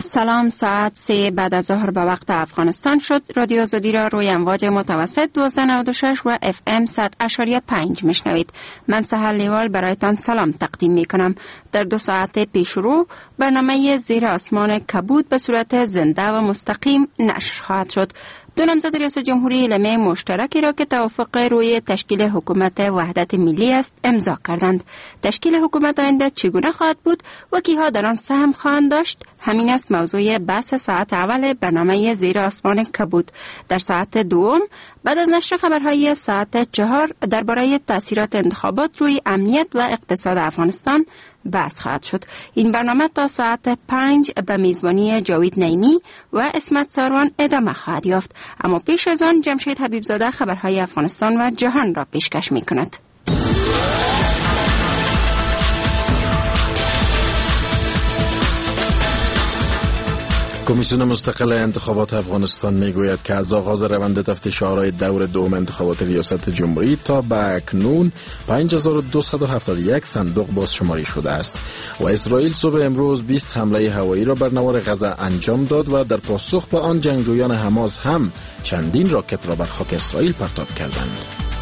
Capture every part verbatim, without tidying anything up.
سلام، ساعت سه بعد از ظهر به وقت افغانستان شد. رادیو آزادی را روی امواج متوسط دویست و نود و شش و اف ام صد اشاری پنج میشنوید. من سهر لیوال برایتان سلام تقدیم می کنم. در دو ساعت پیش رو برنامه زیر آسمان کبود به صورت زنده و مستقیم نشر خواهد شد. دو نامزد ریاست جمهوری اعلامیه مشترکی را که توافق روی تشکیل حکومت وحدت ملی است امضا کردند. تشکیل حکومت آینده چگونه خواهد بود و کیها در آن سهم خواهند داشت؟ همین است موضوع بحث ساعت اول برنامه زیر آسمان کبود. در ساعت دوم بعد از نشر خبرهای ساعت چهار درباره تاثیرات انتخابات روی امنیت و اقتصاد افغانستان بحث خواهد شد. این برنامه تا ساعت پنج به میزبانی جاوید نعیمی و اسمت ساروان ادامه خواهد یافت. اما پیش از آن جمشید حبیبزاده خبرهای افغانستان و جهان را پیشکش می کند. کمیسیون مستقل انتخابات افغانستان میگوید که از آغاز روند تفتیش آرای دور دوم انتخابات ریاست جمهوری تا به اکنون پنج هزار و دویست و هفتاد و یک صندوق بازشماری شده است و اسرائیل صبح امروز بیست حمله هوایی را بر نوار غزه انجام داد و در پاسخ به آن جنگجویان حماس هم چندین راکت را بر خاک اسرائیل پرتاب کردند.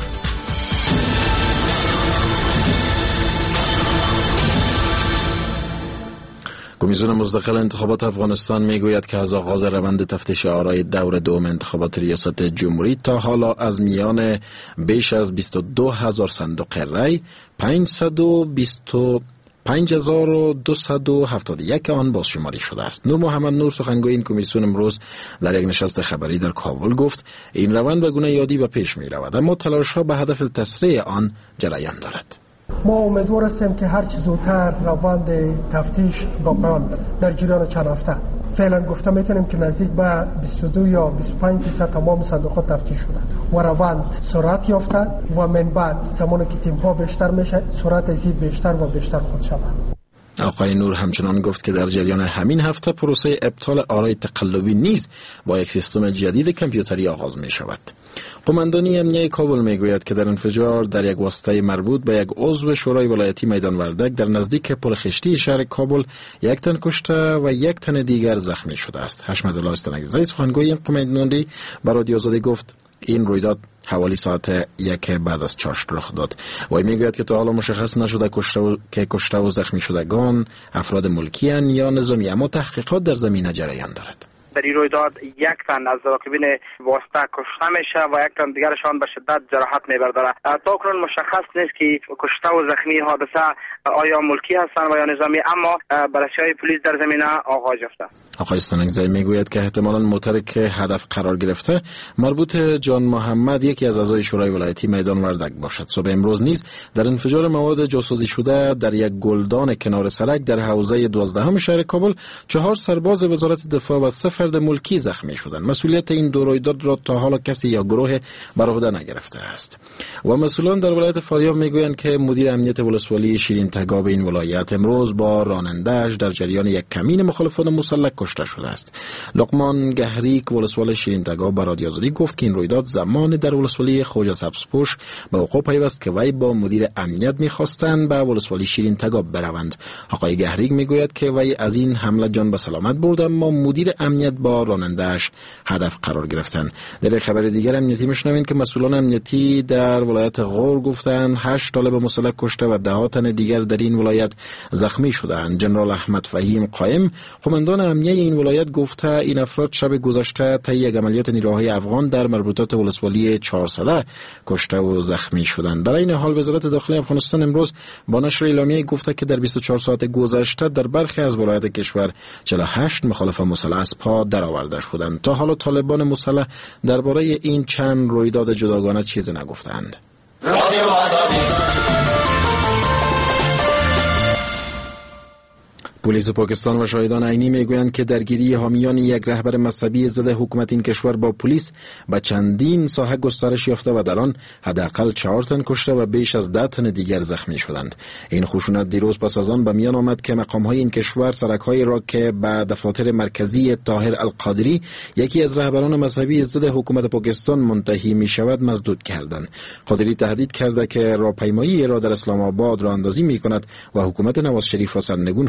کمیسیون مستقل انتخابات افغانستان میگوید که از آغاز روند تفتیش آرای دور دوم انتخابات ریاست جمهوری تا حالا از میان بیش از بیست و دو هزار صندوق رای پانصد و بیست و پنج هزار و دویست و هفتاد و یک آن بازشماری شده است. نور محمد نور سخنگوی این کمیسیون امروز در یک نشست خبری در کابل گفت این روند به گونه یادی به پیش می رود اما تلاش ها به هدف تسریع آن جریان دارد. ما امیدوار هستیم که هر چه زودتر روند تفتیش با پایان در جریان چند هفته فعلا گفته میتونیم که نزدیک به بیست و دو یا بیست و پنج درصد تمام صندوقات تفتیش شده و روند سرعت یافته و من بعد زمانی که تیم ها بیشتر میشه سرعت زید بیشتر و بیشتر خود شود. آقای نور همچنان گفت که در جریان همین هفته پروسه ابطال آرای تقلبی نیز با یک سیستم جدید کامپیوتری آغاز می شود. قماندانی امنیه کابل می گوید که در انفجار در یک واسطه مربوط به یک عضو شورای ولایتی میدان وردک در نزدیک پل خشتی شهر کابل یک تن کشته و یک تن دیگر زخمی شده است. حشمت الله استنگزی سخنگوی این قماندانی به رادیو آزادی گفت این رویداد حوالی ساعت یک بعد از چاشت رخ داد و میگوید که تا حالا مشخص نشده کشته و که کشته و زخمی شدگان افراد ملکی ان یا نظامی، اما تحقیقات در زمینه جریان دارد. در این رویداد یک تن از راکبین واسطه کشته میشه و یک تن دیگرشان به شدت جراحت میبرداره. تا کنون مشخص نیست که کشته و زخمی حادثه آیا ملکی هستند و یا نظامی، اما بررسی‌های پلیس در زمینه آغاز یافته. آقای استنگزی میگوید که احتمالاً موتر که هدف قرار گرفته مربوط جان محمد یکی از اعضای شورای ولایتی میدان وردک باشد. صبح امروز نیز در انفجار مواد جاسوسی شده در یک گلدان کنار سرک در حوزه دوازدهم شهر کابل چهار سرباز وزارت دفاع و سه فرد ملکی زخمی شدند. مسئولیت این دو رویداد را تا حالا کسی یا گروه بر عهده نگرفته است. و مسئولان در ولایت فاریاب میگویند که مدیر امنیت ولسوالی شیرین تگاب این ولایت امروز با راننده‌اش در جریان یک کمین مخالفان مسلح کشته شده است. لقمان گهریک ولسوال شیرین تگاب به رادیو آزادی گفت که این رویداد زمان در ولسوالی خوجا سبزپوش به وقوع پیوست که وی با مدیر امنیت می‌خواستند به ولسوالی شیرین تگاب بروند. آقای گهریک میگوید که وی از این حمله جان به سلامت برد اما مدیر امنیت با راننده‌اش هدف قرار گرفتند. در خبر دیگر امنیتی میشنوید که مسئولان امنیتی در ولایت غور گفتند هشت طالب مسلح کشته و ده تن دیگر در این ولایت زخمی شدند. جنرال احمد فهیم قائم قماندان امنیه این ولایت گفته این افراد شب گذشته طی یک عملیات نیروهای افغان در مربوطات ولسوالی چهارصد کشته و زخمی شدند. در این حال وزارت داخلی افغانستان امروز با نشر اعلامیه گفته که در بیست و چهار ساعت گذشته در برخی از ولایات کشور چهل و هشت مخالف مسلح از پا درآورده شدند. تا حالا طالبان مسلح درباره این چند رویداد جداگانه چیزی نگفتند. پلیس پاکستان و شاهدان عینی میگویند که درگیری حامیان یک رهبر مذهبی ضد حکومت این کشور با پلیس به چندین ساحه گسترش یافته و در آن حداقل چهار تن کشته و بیش از ده تن دیگر زخمی شدند. این خشونت دیروز پس از آن به میان آمد که مقام‌های این کشور سرک‌هایی را که به دفاتر مرکزی طاهر القادری یکی از رهبران مذهبی ضد حکومت پاکستان منتهی می‌شود مسدود کردند. قادری تهدید کرده که راهپیمایی را در اسلام آباد راه اندازی می‌کند و حکومت نواز شریف را سرنگون خواهد کرد.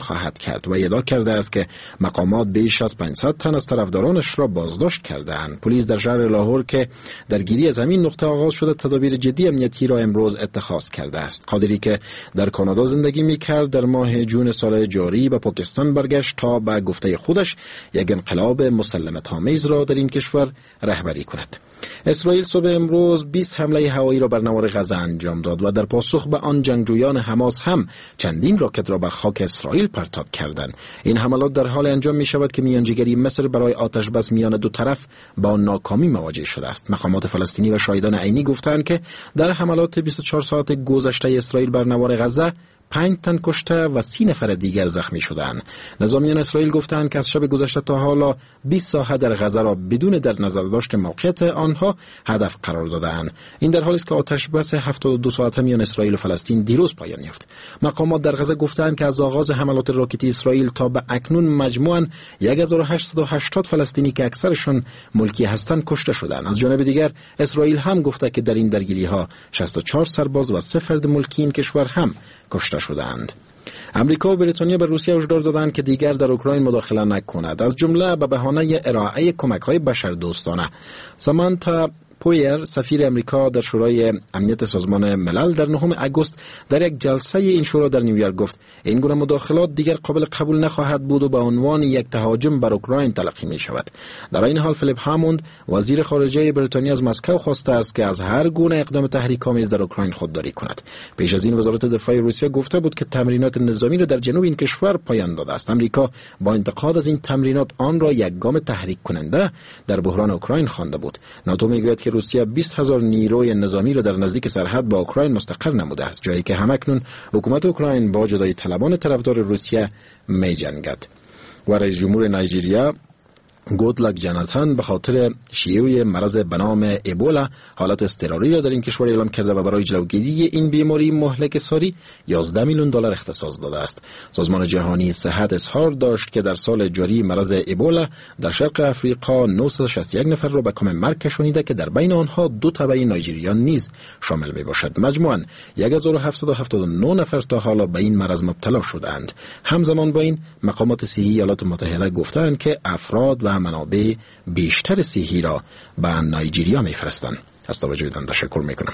کرد و ادعا کرده است که مقامات بیش از پانصد تن از طرفدارانش را بازداشت کردند. پلیس در شهر لاهور که درگیری از همین نقطه آغاز شده تدابیر جدی امنیتی را امروز اتخاذ کرده است. قادری که در کانادا زندگی می‌کرد در ماه جون سال جاری به پاکستان برگشت تا به گفته خودش یک انقلاب مسالمت‌آمیز را در این کشور رهبری کند. اسرائیل صبح امروز بیست حمله هوایی را بر نوار غزه انجام داد و در پاسخ به آن جنگجویان حماس هم چندین راکت را بر خاک اسرائیل پرتاب کردند. این حملات در حال انجام می شود که میانجیگری مصر برای آتش بس میان دو طرف با ناکامی مواجه شده است. مقامات فلسطینی و شاهدان عینی گفتند که در حملات بیست و چهار ساعت گذشته اسرائیل بر نوار غزه پنج تن کشته و سی نفر دیگر زخمی شدند. نظامیان اسرائیل گفتند که از شب گذشته تا حالا بیست ساحه در غزه را بدون در نظر داشت موقعیت آنها هدف قرار دادند. این در حالی است که آتش بس هفتاد و دو ساعته میان اسرائیل و فلسطین دیروز پایان یافت. مقامات در غزه گفتند که از آغاز حملات راکتی اسرائیل تا به اکنون مجموعاً هزار و هشتصد و هشتاد فلسطینی که اکثرشان ملکی هستند کشته شدند. از جانب دیگر اسرائیل هم گفته که در این درگیری‌ها شصت و چهار سرباز و سه فرد ملکی این کشور هم کشته شدند. امریکا و بریتانیا به روسیه هشدار دادند که دیگر در اوکراین مداخله نکند، از جمله به بهانه ارائه کمک‌های بشردوستانه. سامانتا پویر سفیر امریکا در شورای امنیت سازمان ملل در نهم آگوست در یک جلسه این شورا در نیویورک گفت این گونه مداخلات دیگر قابل قبول نخواهد بود و به عنوان یک تهاجم بر اوکراین تلقی می شود. در این حال فیلیپ هاموند وزیر خارجه بریتانیا از مسکو خواسته است که از هر گونه اقدام تحریک‌آمیز در اوکراین خودداری کند. پیش از این وزارت دفاع روسیه گفته بود که تمرینات نظامی را در جنوب این کشور پایان داده است. امریکا با انتقاد از این تمرینات آن را یک گام تحریک کننده در بحران اوکراین خوانده بود. ناتو میگوید که روسیه بیست هزار نیروی نظامی را در نزدیک سرحد با اوکراین مستقر نموده است، جایی که همکنون حکومت اوکراین با جدای طلبان طرفدار روسیه می جنگد. و رئیس جمهور نایجیریا گودلک جاناتان به خاطر شیوع مرض به نام ایبولا حالت اضطراری را در این کشور اعلام کرده و برای جلوگیری این بیماری مهلک ساری یازده میلیون دلار اختصاص داده است. سازمان جهانی صحت اظهار داشت که در سال جاری مرض ایبولا در شرق افریقا نهصد و شصت و یک نفر را به کام مرگ کشانیده که در بین آنها دو تبع نایجریان نیز شامل می باشد. مجموعاً هزار و هفتصد و هفتاد و نه نفر تا حالا به این مرض مبتلا شدند. همزمان با این مقامات صحی ایالات متحده گفتند که افراد و منابع بیشتر صحی را به نایجیریا میفرستند. از توجهتان تشکر میکنم.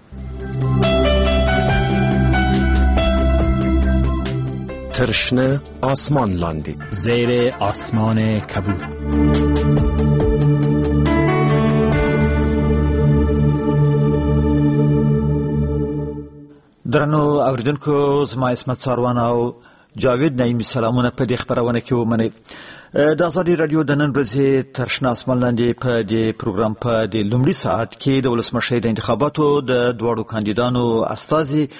ترشنه آسمان لاندید، زیر آسمان کبود. درنو اوریدونکو، زما اسمت ساروان او جاوید نعیمی سلامونه په دې خبرونه کې ومنئ. د ازادي رادیو د نن ورځې ترشنه آسمان لاندې په دې پروګرام په دې لومړي ساعت کې د ولسمشر د انتخاباتو د دواړو کاندیدانو استازي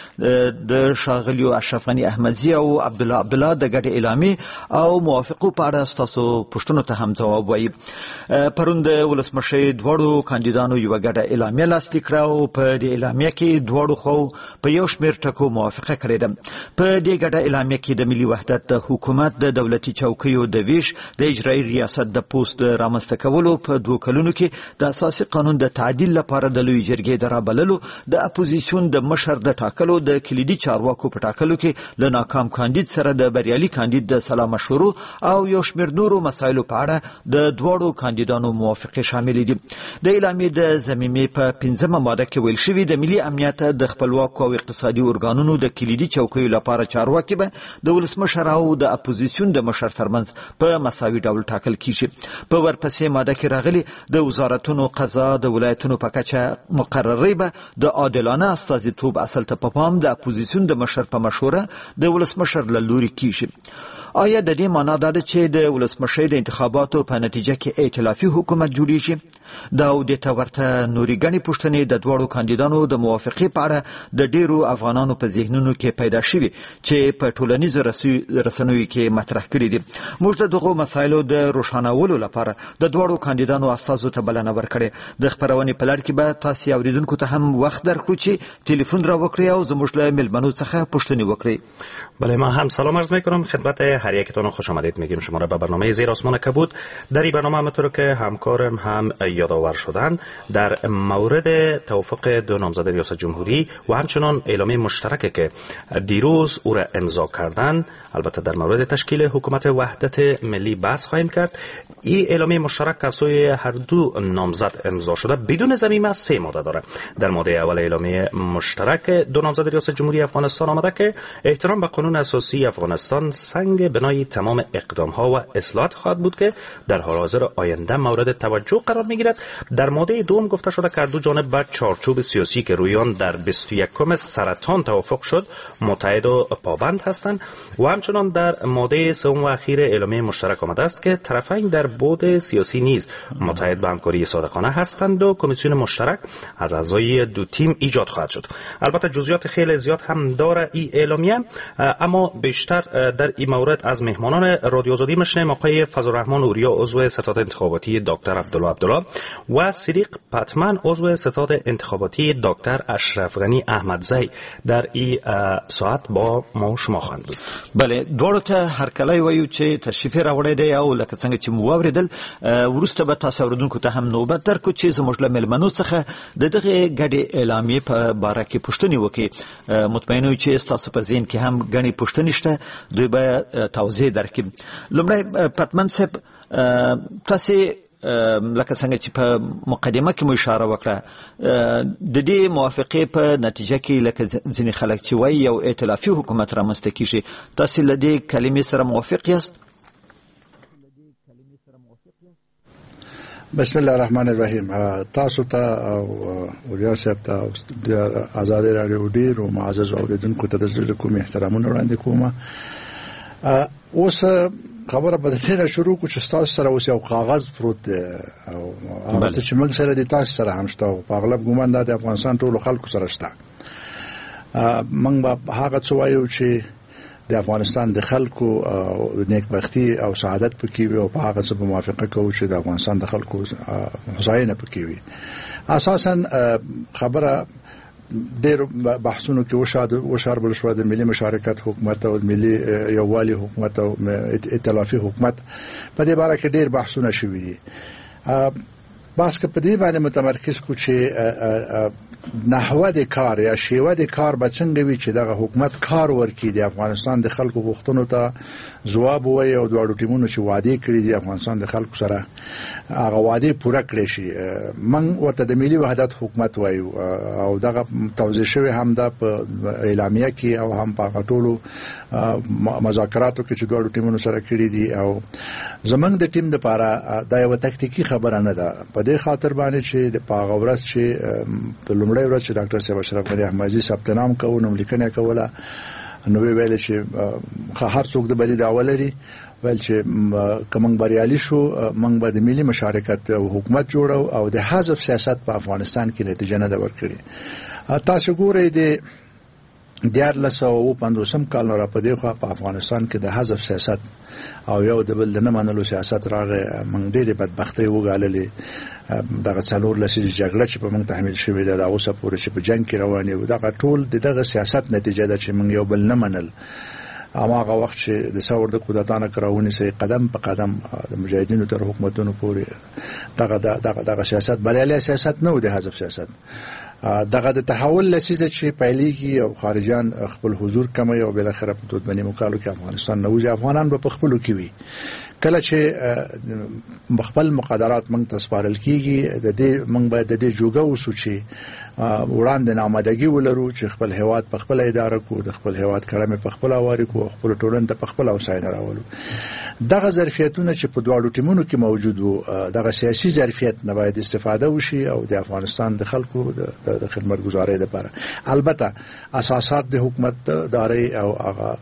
د ښاغلیو اشرف غني احمدزي او عبدالله عبدالله د ګډې اعلامیې او موافقو په اړه ستاسو پوښتنو ته هم ځواب وایي. پرون د ولسمشر دواړو کاندیدانو یوه ګډه اعلامیه لاسلیک کړه او په دې اعلامیه کې دواړو خواو په یو شمېر ټکو موافقه کړې ده. په دې ګډه اعلامیه کې د ملي وحدت د حکومت د دولتي چوکیو د ویش د اجرایي ریاست د پوسټ رامنځته کولو په دوه کلونو کې د اساسي قانون د تعدیل لپاره د لوی جرګې د رابللو، د اپوزیسیون د مشر د ټاکلو، د کلیدي چارواکو په ټاکلو کې له ناکام کاندید سره د بریالي کاندید د سلا مشورو او یو شمېر نورو مسایلو په اړه د دواړو کاندیدانو موافقې شاملې دي. د اعلامیې د ضمیمې په پنځمه ماده کې ویل شوي د ملي امنیت د خپلواکو او اقتصادي ارګانونو د کلیدي چوکیو لپاره چارواکي به د ولسمشر او د اپوزیسیون د مشر ترمنځ په مساوي ډول ټاکل کیږي. په ورپسې ماده کې راغلي د وزارتونو قضا د ولایتونو په کچه مقررۍ به د عادلانه استازیتوب اصل ته په پام د اپوزیسیون د مشر په مشوره د ولسمشر له لوري کیږي. آیا د دې معنا دا ده چې د ولسمشر د انتخاباتو په نتیجه کې ائتلافي حکومت جوړیږي؟ دا او د تورته نوري ګڼې پوښتنې د دواړو کاندیدانو د موافقې په اړه د ډیرو افغانانو په ذهنونو کې پیدا شوي چې په ټولنیزو رسنیو کې مطرح کړي دي. موږ د دغو مسایلو د روښانولو لپاره د دواړو کاندیدانو استازو ته بلنه ورکړې. د خپرونې په لړ کې به تاسې اوریدونکو ته هم وخت درکړو چې تلیفون را وکړئ او زموږ له مېلمنو څخه پوښتنې وکړئ. بله، ما هم سلام عرض میکنم خدمت هر یکتون، خوش آمدید میگیم شما را به برنامه زیر آسمان کبود. در این برنامه همونطور که همکارم هم یادآور شدند در مورد توافق دو نامزد ریاست جمهوری و همچنان اعلامیه مشترک که دیروز او را امضا کردند. البته در مورد تشکیل حکومت وحدت ملی بحث خواهیم کرد. این اعلامیه مشترک از سوی هر دو نامزد امضا شده بدون ضمیمه سه ماده داره. در ماده اول اعلامیه مشترک دو نامزد ریاست جمهوری افغانستان آمده که احترام به قانون اساسی افغانستان سنگ بنای تمام اقدام ها و اصلاحات خواهد بود که در حال حاضر آینده مورد توجه قرار میگیرد. در ماده دوم گفته شده که دو جانب بر چارچوب سیاسی که روی آن در بیست و یکم سرطان توافق شد متحد و پابند هستند و همچنان در ماده سوم و اخیر اعلامیه مشترک آمده است که طرفین در بعد سیاسی نیز متحد به همکاری صادقانه هستند و کمیسیون مشترک از اعضای دو تیم ایجاد خواهد شد. البته جزئیات خیلی زیاد هم داره این اعلامیه، اما بیشتر در این مورد از مهمانان رادیو آزادی میشنیم. آقای فضلالرحمن اوریا عضو ستاد انتخاباتی دکتر عبدالله عبدالله و صدیق پتمن عضو ستاد انتخاباتی دکتر اشرف غنی احمدزی در این ساعت با ما شما خواهند بود. بله، دوړو ته هر کله وایو چې تشریف راوړی دی او لکه څنګه چې مو واوریدل وروسته به تاسو اوریدونکو ته هم نوبت درکړو چې زموږ له مېلمنو څخه د دغه ګډې اعلامیې په باره کې پوښتنې وکړي. مطمئن یو چې ستاسو په ذهن کې هم ګڼې پوښتنې شته، دوی به توضیح درکړي. لومړی پتمن صاحب، تاسې لکه څنګه چې په مقدمه کې مو اشاره وکړه د دې موافقې په نتیجه کې لکه ځینې خلک چې وایي یو ائتلافي حکومت رامنځته کیږي، تاسې له دې کلمې سره موافق یاست؟ بسم الله الرحمن الرحیم. تاسو ته او اوریا صاحب ته د آزادۍ راډیو ډېرو معزز اوریدونکو ته د زړه کومې احترامونه وړاندې کوم. اوس خبره به دې شروع کو چې تاسو سره اوس یو کاغذ پروت دی او هغه چې موږ سره د تاسو سره هم شته او په اغلب ګومان د افغانستان ټولو خلکو سره شته. موږ به هغه څه وایو چې د افغانستان د خلکو نیکبختی او سعادت پکې وي او په هغه څه موافقه کوو چې د افغانستان د خلکو هوساینه پکې وي. اساسا خبره ډېر بحثونو کې وشاده وشاربل شو د ملي مشارکت حکومت او ملي یووالي حکومت او ائتلافي حکومت په دې باره کې ډېر بحثونه شوي دي. بس که په دې باندې متمرکز کو چې نحوه د کار یا شیوه د کار به څنګه وي چې دغه حکومت کار ورکړي د افغانستان د خلکو غوښتنو ته ځواب ووایي او دواړو ټیمونو چې وعده کړي دي افغانستان د خلکو سره هغه وعده پوره کړي شي. موږ ورته د ملي وحدت حکومت وایو او دغه توضیح شوی هم د اعلامیه کې او هم په ټولو مذاکراتو کې چې دواړو ټیمونو سره کړي دي. او زمنګ د ټیم لپاره دا یو تکتیکی خبره نه ده، په دې خاطر باندې چې د پاغه ورځ چې په لومړی ورځ چې ډاکټر صاحب اشرف غنی احمدزی ثبت نام کوو نو لیکنه کوله نو ویل چې هر څوک د بلی دعوه لري ویل چې کوم بریالي شو موږ به د ملي مشارکت او حکومت جوړو او د حزب سیاست په افغانستان کې نتیجه نه ورکړي. تاسو ګورئ د دیارلس سوه پنځوسم کال نه را پدې خو په افغانستان کې د حزب سیاست او یو د بل نه منلو سیاست راغی. موږ ډېرې بدبختۍ وګاللې. دغه څلور لسیزې جګړه چې په موږ تحمیل شوې ده د اوسه پورې چې په جنگ کې روانې وو دغه ټول د دغه سیاست نتیجه ده چې موږ یو بل نه منل. اما هغه وخت چې د ثور د کودتانه کراونې سي قدم په قدم د مجاهدینو تر حکومتونو پورې دغه دغه دغه سیاست بریالي سیاست نه و د حزب سیاست. دغه د تحول لسیزه چې پیلېږي او خارجيان خپل حضور کموي او بل اخر په دودبني مکالو کې افغانستان نه وځي. افغانان به په خپلو کې وي کله چې خپل مقدرات موږ تسپارل کیږي د دې موږ باید د دې جوګه وسو چې وړاندې نامدګي ولرو چې خپل هیواد په خپل اداره کو د خپل هیواد کړه په خپل اواري کو خپل ټولنه په خپل اوساینه راولو. دغه ظرفیتونه چې په دواړو ټیمونو کې موجود وو دغه سیاسي ظرفیت نه باید استفاده وشي او د افغانستان د خلکو د خدمتګزارۍ لپاره البته اساسات د حکومت داري او هغه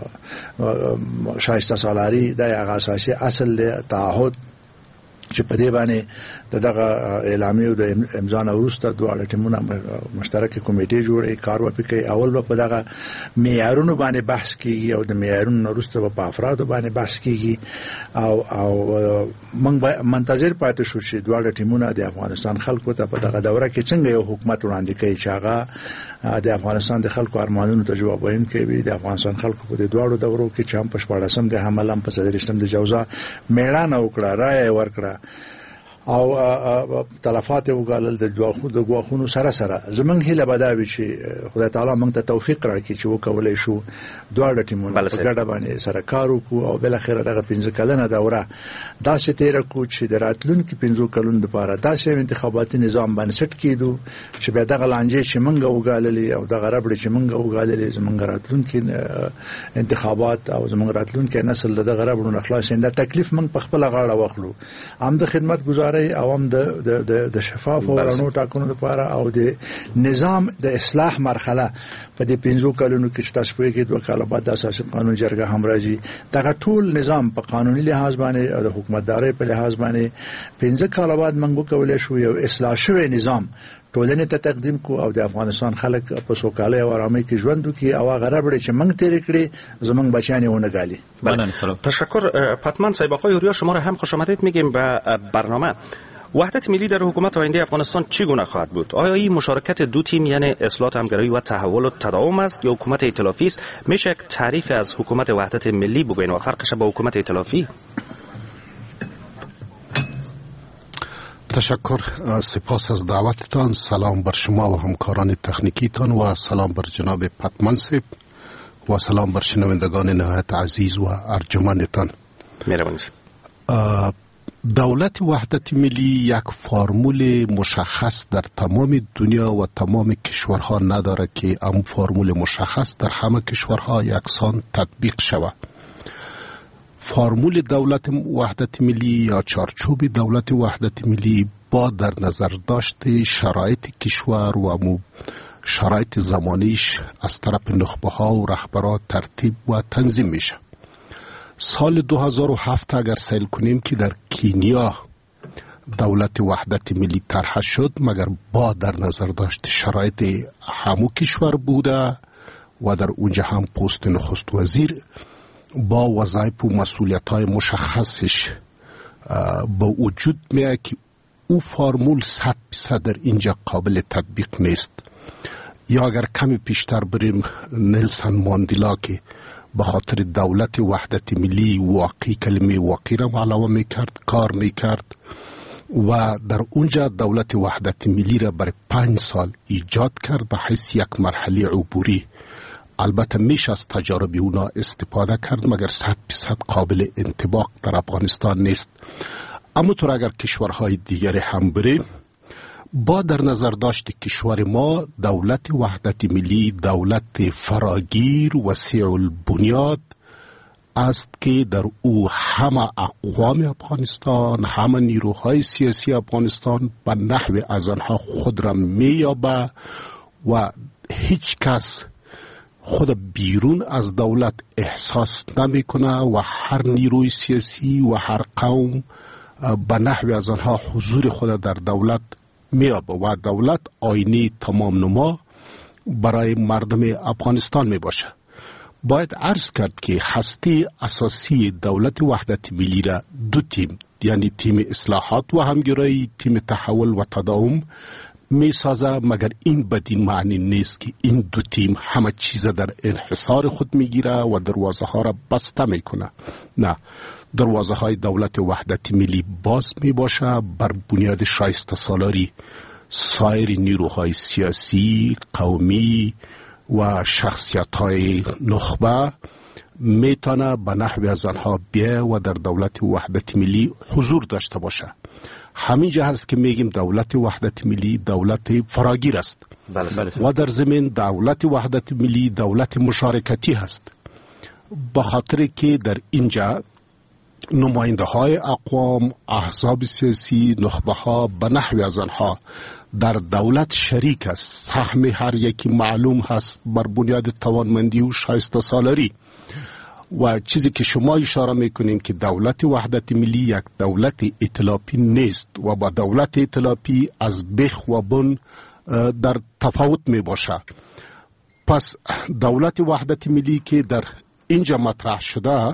شایسته سالاري د هغه اساسي اصل له تعهد چې په دې باندې دغه اعلامیه د امضا نه وروسته دواړه ټیمونه مشترکه کمیټې جوړې کار وکړي. اول په دغه معیارونو باندې بحث کیږي او د معیارونو وروسته په افرادو باندې بحث کیږي او او موږ منتظر پاتې شو چې دواړه ټیمونه د افغانستان خلکو ته په دغه دوره کې څنګه یو حکومت وړاندې کوي چې هغه د افغانستان د خلکو ارمانونو ته جواب ورکوي. د افغانستان خلکو په دې دواړو دورو کې چې هم په شپاړسم د حمله هم په صدرشتم د جوزا میړانه وکړه، رائے ورکړه او تلفات وګالل د جواخو د غواخونو سره سره زمونږ هیله بداوي چې خدای تعالی موږ ته توفیق راکړي چې وکولای شو دواړه ټیمونه په ګډه باندې سره کار وکړو او بل اخر دغه پنځه کلنه دوره داسې تیر کو چې د راتلونکو پنځو کلونو لپاره داسې انتخاباتي نظام باندې سټ کیدو چې به دغه لانجې چې موږ وګاللې او دغه ربړې چې موږ وګاللې زمونږ راتلونکو انتخابات او زمونږ راتلونکو نسل دغه ربړو نه خلاصین دا تکلیف موږ په خپل غاړه واخلو هم د خدمت گزاري او هم د د د شفاف او رڼو ټاکنو لپاره او د نظام د اصلاح مرحله په دې پنځو کلونو کې چې تاسو په کې دوه کاله بعد د اساسي قانون جرګه هم راځي دغه ټول نظام په قانوني لحاظ باندې او د حکومتداري په لحاظ باندې پنځه کاله بعد موږ کولای شو یو اصلاح شوی نظام ټولنې ته تقدیم کو او د افغانستان خلک په سوکالۍ او آرامۍ کې ژوند وکړي او هغه ربړې چې موږ تیر کړی زمونږ بچیان یې ونه غالي. تشکر پتمن صاحب. آقای اوریا شما را هم خوش آمدید میگیم به برنامه. وحدت ملی در حکومت آینده افغانستان چگونه خواهد بود؟ آیا این مشارکت دو تیم یعنی اصلاح همگرایی و تحول و تداوم است یا حکومت ائتلافی است؟ میشه یک تعریف از حکومت وحدت ملی بگوین و فرقش با حکومت ائتلافی؟ تشکر، سپاس از دعوتتان. سلام بر شما و همکاران تکنیکیتان و سلام بر جناب پتمن صاحب و سلام بر شنوندگان نهایت عزیز و ارجمندتان. مهربانی. دولت وحدت ملی یک فرمول مشخص در تمام دنیا و تمام کشورها نداره که ام فرمول مشخص در همه کشورها یکسان تطبیق شود. فرمول دولت وحدت ملی یا چارچوب دولت وحدت ملی با در نظر داشت شرایط کشور و شرایط زمانیش از طرف نخبه ها و رهبران ترتیب و تنظیم میشه. سال دو هزار و هفت اگر سیل کنیم که در کینیا دولت وحدت ملی طرح شد، مگر با در نظر داشت شرایط همو کشور بوده و در اونجا هم پست نخست وزیر با وظایف و مسئولیت های مشخصش با وجود میاد که او فرمول صد بیصد در اینجا قابل تطبیق نیست. یا اگر کمی پیشتر بریم، نلسون ماندلا که به خاطر دولت وحدت ملی واقعی کلمه واقعی را علاوه میکرد، کار میکرد و در اونجا دولت وحدت ملی را برای پنج سال ایجاد کرد به حیث یک مرحله عبوری. البته میشه از تجارب اونا استفاده کرد، مگر صد بیصد قابل انطباق در افغانستان نیست. اما طور اگر کشورهای دیگری هم بریم، با در نظر داشت کشور ما دولت وحدت ملی دولت فراگیر وسیع البنیاد است که در او همه اقوام افغانستان، همه نیروهای سیاسی افغانستان به نحو از آنها خود را میابه و هیچ کس خود بیرون از دولت احساس نمی کنه و هر نیروی سیاسی و هر قوم به نحو از آنها حضور خود در دولت میابه و دولت آینه تمام نما برای مردم افغانستان می باشه. باید عرض کرد که هسته اساسی دولت وحدت ملی را دو تیم، یعنی تیم اصلاحات و همگرایی، تیم تحول و تداوم می سازه، مگر این بدین معنی نیست که این دو تیم همه چیز در انحصار خود می گیره و دروازه ها را بسته می کنه. نه، دروازه های دولت وحدت ملی باز می باشه بر بنیاد شایسته سالاری سایر نیروهای سیاسی، قومی و شخصیت های نخبه میتونه به نحو از آنها بیه و در دولت وحدت ملی حضور داشته باشه. همینجا هست که میگیم دولت وحدت ملی دولت فراگیر است. بله بله. و در زمین دولت وحدت ملی دولت مشارکتی هست، به خاطر که در اینجا نماینده های اقوام، احزاب سیاسی، نخبه ها به نحو از آنها در دولت شریک است. سهم هر یکی معلوم هست بر بنیاد توانمندی و شایسته سالاری. و چیزی که شما اشاره میکنین که دولت وحدت ملی یک دولت ائتلافی نیست و با دولت ائتلافی از بخ و بن در تفاوت می باشه. پس دولت وحدت ملی که در اینجا مطرح شده،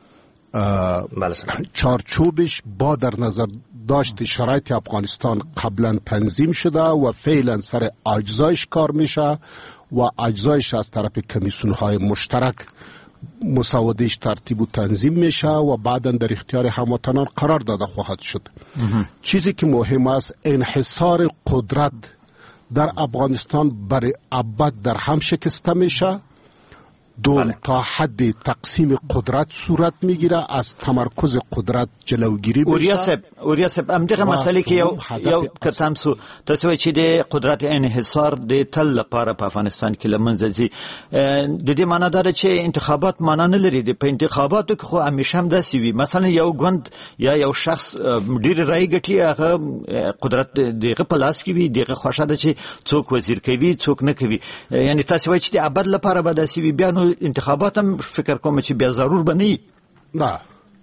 چارچوبش با در نظر داشت شرایط افغانستان قبلا تنظیم شده و فعلا سر اجزایش کار میشه و اجزایش از طرف کمیسیون های مشترک مسودش ترتیب و تنظیم میشه و بعدا در اختیار هموطنان قرار داده خواهد شد. چیزی که مهم است انحصار قدرت در افغانستان برای ابد در هم شکسته میشه. دوم تا حد تقسیم قدرت صورت میگیره، از تمرکز قدرت جلوگیری میشه. اوریا صاحب اوریا صاحب همدغه مسئله کې یو یو کتام سو تاسو وایي چې د قدرت انحصار د تل لپاره په افغانستان کې لمنځه ځي. د دې معنی دا ده چې انتخابات معنا نه لري. د په انتخاباتو کې خو همیشه هم داسې وي، مثلا یو ګوند یا یو شخص ډېر رای ګټي، هغه قدرت دغه په لاس کې وي، دغه خوښه ده چې څوک وزیر کوي څوک نه کوي. یعنی تاسو وایي چې د ابد لپاره به داسې وي، بیا نو انتخابات هم فکر کوم چې بیا ضرور بني. نه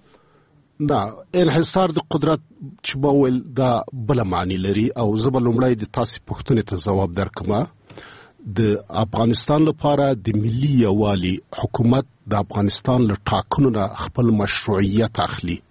نه انحصار د قدرت چې باول دا بل معنی لري، او زه به لومړی د تاسو پوښتنې ته ځواب درکم. د افغانستان لپاره د ملي یووالي حکومت د افغانستان له ټاکنو نه خپل مشروعیت اخلي،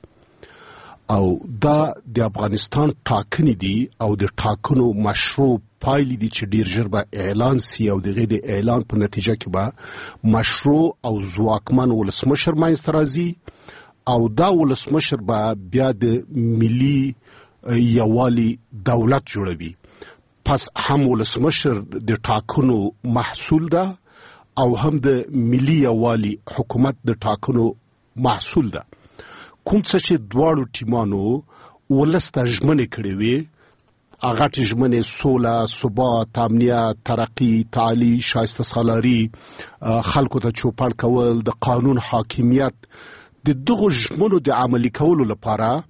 او دا د افغانستان ټاکنې دي او د ټاکنو مشروع پایلې دي چې ډیر ژر به اعلان سي، او دغه د اعلان په نتیجه کې به مشروع او ځواکمن ولسمشر منځته راځي، او دا ولسمشر به بیا د ملي یووالي دولت جوړوي. پس هم ولسمشر د ټاکنو محصول ده او هم د ملي یووالي حکومت د ټاکنو محصول ده. کوم څه چې دواړو ټیمانو ولس ته ژمنې کړې وي، هغه ژمنې سوله، ثبات، امنیت، ترقی، تعالی، شایسته سالاري، خلکو ته چوپړ کول، د قانون حاکمیت، د دغه ژمنو د عملي کولو لپاره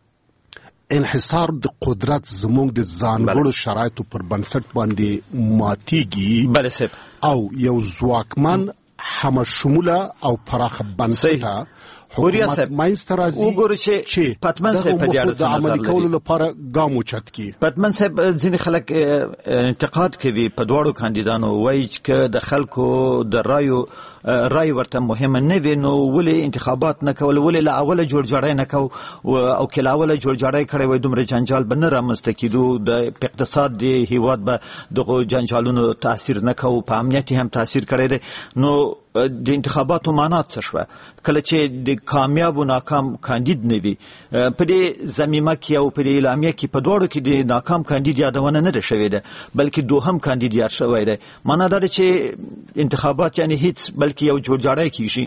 انحصار د قدرت زموږ د ځانګړو شرایطو پر بنسټ باندې ماتیږي، او یو ځواکمن همشموله او پراخ بنسټه حکومت منځته راځي چې پتمن صاحب په دې اړه د عملي کولو لپاره ګام اوچت کړي. پتمن صاحب ځینې خلک انتقاد کوي په دواړو کاندیدانو، وایي چې د خلکو د رایو رای ورته مهمه نه وي، نو ولې انتخابات نه کول، ولې له اوله جوړجاړی نه کو، او که له اوله جوړجاړی کړی وای دومره جنجال به نه رامنځته کېدو، د اقتصاد د هیواد به دغو جنجالونو تاثیر نه کو، په امنیت هم تاثیر کړی دی. نو د انتخاباتو معنا څه شوه کله چې د کامیاب و ناکام کاندید نه وي؟ په دې ضمیمه کې او په دې اعلامیه کې په دواړو کې د ناکام کاندید یادونه نه ده شوې ده، بلکې دوهم کاندید یاد شوی دی. معنا دا ده چې انتخابات یعنی هیڅ، بلکې یو جوړجاړی کیږي.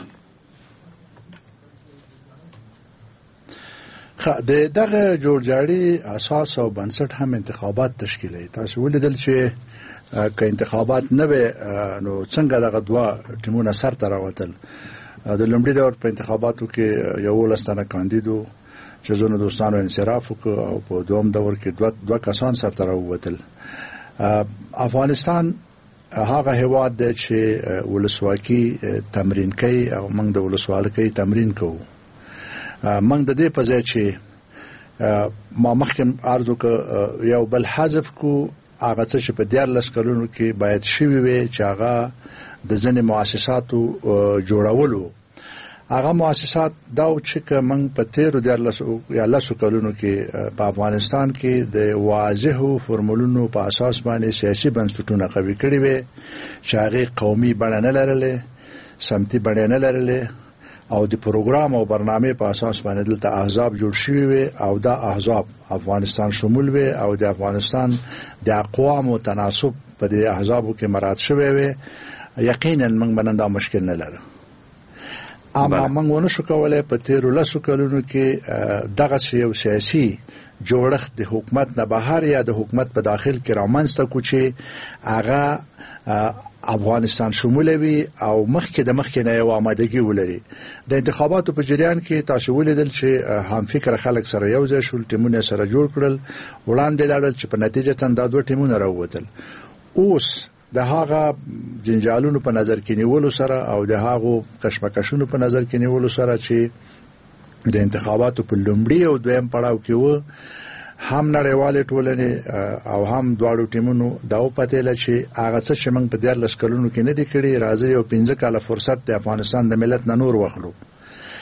د دغه جوړجاړي اساس او بنسټ هم انتخابات تشکیلوي. تاسو ولیدل چې که انتخابات نه وي نو څنګه دغه دوه ټیمونه سر ته راوتل. د لومړي دور په انتخاباتو کې یو لستانه کاندیدو چې زونو دوستانو انصراف وکړ، او په دوم دور کې دوه دوه کسان سر ته راوتل. افغانستان هغه هیواد دی چې ولسواکي تمرین کوي، او موږ د ولسواکۍ تمرین کوو. موږ د دې په ځای چې ما مخکې عرض وکړ یو بل حذف کو، هغه څه چې په دیارلس کلونو کې باید شوي وي چې هغه د ځینې مؤسساتو جوړولو. هغه مؤسسات دا چې موږ په تیرو دیارلسو یا لسو کلونو کې په افغانستان کې د واضحو فرمولونو په اساس باندې سیاسي بنسټونه قوي کړي وي، چې هغه قومي بڼه نه لرلې، سمتي بڼه نه لرلې، او د پروګرام او برنامه په اساس باندې دلته احزاب جوړ شوي وي، او دا احزاب افغانستان شمول وي، او د افغانستان د اقوامو تناسب په دې احزابو کې مراعات شوی وي. یقینا موږ باندې دا مشکل نه لرو. اما موږ ونه شو کولای په تیرو لسو کلونو کې دغه یو سیاسي جوړښت د حکومت نه بهر یا د حکومت په داخل کې رامنځته کو چې هغه افغانستان شمول وي او مخکې د مخکې نه یو آمادګي ولري. د انتخاباتو په جریان کې تاسو ولیدل چې هم فکر خلک سره یو ځای شول، ټیمونه سره جوړ کړل، وړاندې لاړل چې په نتیجه تن دا دوه ټیمونه راووتل. اوس د هغه جنجالونو په نظر کې نیولو سره او د هغه کشمکشونو په نظر کې نیولو سره چې د انتخاباتو په لومړي او دویم پړاو کې و، هم نړیوالې ټولنې او هم دواړو ټیمونو دا وپتېله چې هغه څه چې موږ په دیارلس کلونو کې نه دي کړي، راځي یو پنځه کاله فرصت د افغانستان د ملت نه نور واخلو.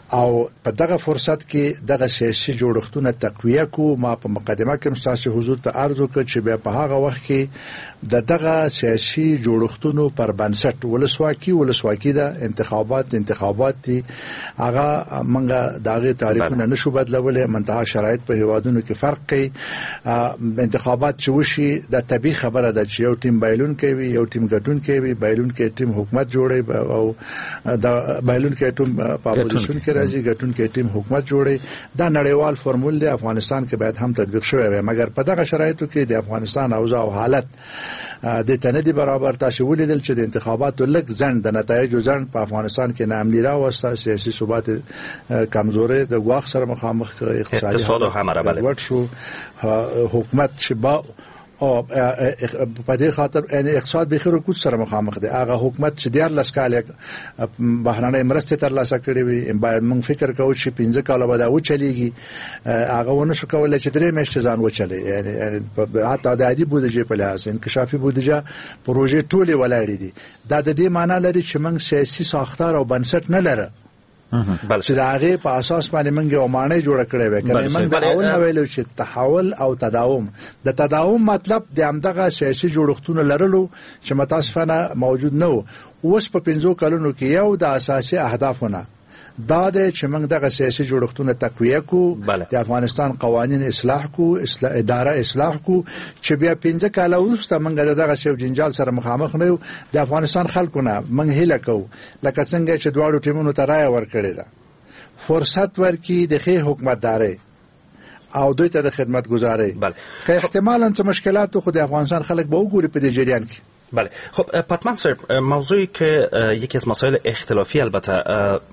او په دغه فرصت کې دغه سیاسي جوړښتونه تقویه کو. ما په مقدمه کې مستاسو حضور ته عرض وکړ چې بیا په هغه وخت کې د دغه سیاسي جوړښتونو پر بنسټ ولسواکي ولسواکي د انتخابات انتخابات دي هغه منګه دغه تاریخونه نشو بدلولې. منتها شرایط په هیوادونو کې فرق کوي. انتخابات چې وشي د طبي خبره ده چې یو ټیم بایلون کوي یو ټیم ګټون کوي بایلون کې ټیم حکومت جوړي او د بایلون کې ټیم په اپوزیشن کې راځي ګټون کې ټیم حکومت جوړي. دا نړیوال فرمول دی افغانستان کې باید هم تطبیق شوی وي مګر په دغه شرایطو کې د افغانستان اوضاع او حالت د تندې برابر تاسو ولیدل چې د انتخاباتو لږ ځند د نتایجو ځند په افغانستان کې ناملی راوسته. سیاسي ثبات کمزوري د واخ سره مخامخ اقتصادي اقتصاد هم را بله شو حکومت چې با او په دې خاطر ان اقتصاد به خیر او کوڅ سره مخامخ دی. هغه حکومت چې ډیر لسکاله بهرانه مرسته تر لاسه کړې وي باید موږ فکر کوو چې پنځه کاله به دا و چلیږي. هغه ونه شو کولای چې درې میاشتې ځان و چلی یعنی حتی د عادي بودجه په لحاظ انکشافي بودجه پروژې ټوله ولاړې دي. دا د دې معنی لري چې موږ سیاسي ساختار او بنسټ نه لرو بل چې دا هغه په اساس باندې موږ یو معنی جوړ کړی وي. کنه موږ د اول نه ویلو چې تحول او تداوم د تداوم مطلب د همدغه سیاسي جوړښتونو لرلو چې متاسفانه موجود نه وو. اوس په پنځو کلونو کې یو د اساسي اهدافونه دا د چې موږ دغه سیاسي جوړښتونه تقویه کو د افغانستان قوانين اصلاح کو اصلاح اداره اصلاح کو چې بیا پنځه کاله وروسته موږ دغه شیو جنجال سره مخامخ نه یو. د افغانستان خلکونه موږ هیله کوو لکه څنګه چې دواړو ټیمونو ته رائے ورکړي ده فرصت ورکړي د ښه حکومتداري او دوی ته د خدمت گزاري. که احتمالاً څه مشکلات خو د افغانستان خلک به وګوري په دې جریان کې. بله خب پتمن صاحب موضوعی که یکی از مسائل اختلافی البته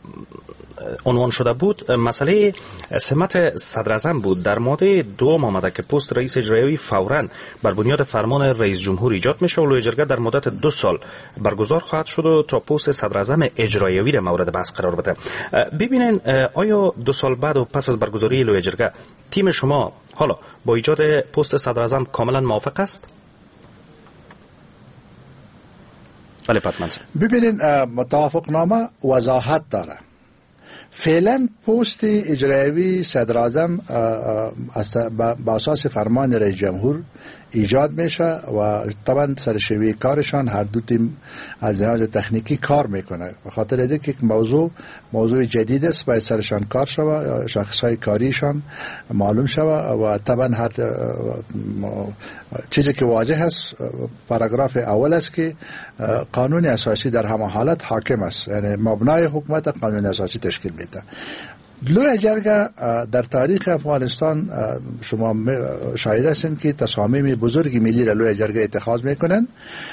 عنوان شده بود مسئله سمت صدر اعظم بود. در ماده دوم آمده که پست رئیس اجرایی فوراً بر بنیاد فرمان رئیس جمهور ایجاد میشه و لوی جرگه در مدت دو سال برگزار خواهد شد و تا پست صدر اعظم اجرایی را مورد بحث قرار بده. ببینین آیا دو سال بعد و پس از برگزاری لوی جرگه تیم شما حالا با ایجاد پست صدر اعظم کاملا موافق است؟ بله پتمن صاحب. ببینین توافق نامه وضاحت داره. فعلا پست اجرایی صدر اعظم با اساس فرمان رئیس جمهور ایجاد میشه و طبعا سرشوی کارشان هر دو تیم از لحاظ تکنیکی کار میکنه. به خاطر اینکه که موضوع موضوع جدید است باید سرشان کار شود شخصای کاریشان معلوم شود و طبعا هر چیزی که واضح است پاراگراف اول است که قانون اساسی در همه حالت حاکم است یعنی مبنای حکومت قانون اساسی تشکیل میده. لوی جرگه در تاریخ افغانستان شما شاهد هستید که تصامیم بزرگی ملی را لوی جرگه اتخاذ میکنن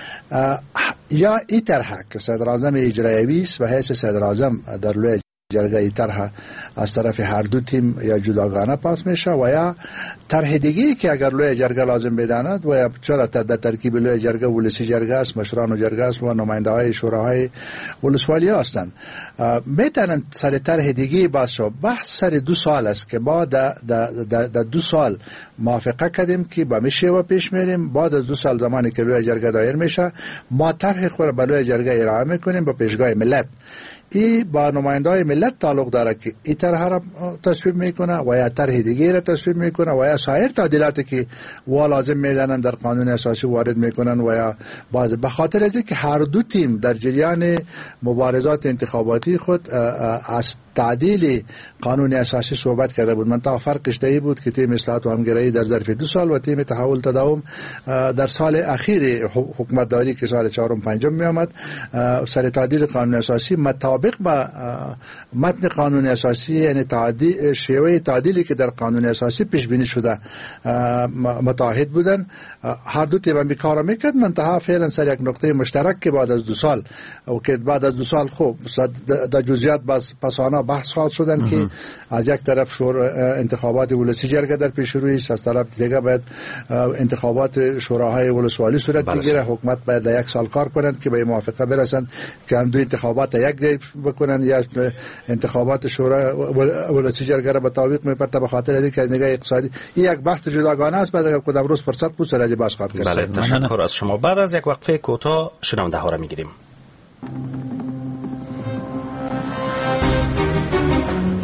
یا این طرح که صدر اعظم اجرایی است و حیث صدر اعظم در لوی جرگه این طرح از طرف هر دو تیم یا جداگانه پاس میشه و یا طرح دیگه که اگر لوی جرگه لازم بداند و یا چرا در ترکیب لوی جرگه ولسی جرگه است مشران و جرگه است و نماینده های شوراهای ولسوالی هستند میتونن سر طرح دیگه باشه. بحث سر دو سال است که بعد در دو سال موافقه کردیم که با میشه و پیش میریم. بعد از دو سال زمانی که لوی جرگه دایر میشه ما طرح خود به لوی جرگه ارائه میکنیم با پیشگاه ملت. ای با نمایندای ملت تعلق داره که این طرح را تصویب میکنه و یا طرح دیگه را تصویب میکنه و یا سایر تعدیلاتی که وا لازم میدانن در قانون اساسی وارد میکنن و یا باز به خاطر از که هر دو تیم در جریان مبارزات انتخاباتی خود از تعدیل قانون اساسی صحبت کرده بود. منتها فرقش دی بود که تیم اصلاحات و همگرایی در ظرف دو سال و تیم تحول تداوم در سال اخیر حکومت داری که سال چهارم پنجم می آمد سر تعدیل قانون اساسی مطابق با متن قانون اساسی یعنی تعدیل شیوه تعدیلی که در قانون اساسی پیش بینی شده متعهد بودن. هر دو تیم به کار میکرد. منتها فعلا سر یک نقطه مشترک که بعد از دو سال و که بعد از دو سال خوب در جزئیات باز پسانا بحث خواهد شدن که از یک طرف شور انتخابات ولسی جرگه در پیش روی است، از طرف دیگه باید انتخابات شوراهای ولسوالی صورت بگیره. حکومت باید یک سال کار کنند که به موافقه برسند که اندو انتخابات یک جای بکنن یا انتخابات شورای ولسی جرگه را به تعویق میپرته. به خاطر اینکه از نگاه اقتصادی این یک بحث جداگانه است. بعد کدام روز فرصت بود سر راجع بحث خواهد کرد. بله، تشکر از شما. بعد از یک وقفه کوتاه شنونده ها را میگیریم.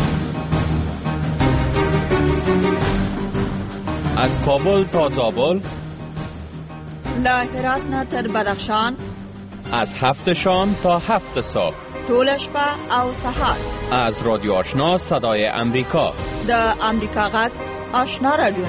از کابل تا زابل، له هرات نه تر بدخشان، از هفت شام تا هفت صبح، ټول شپه او سهار. از رادیو آشنا صدای امریکا، د امریکا غږ آشنا رادیو.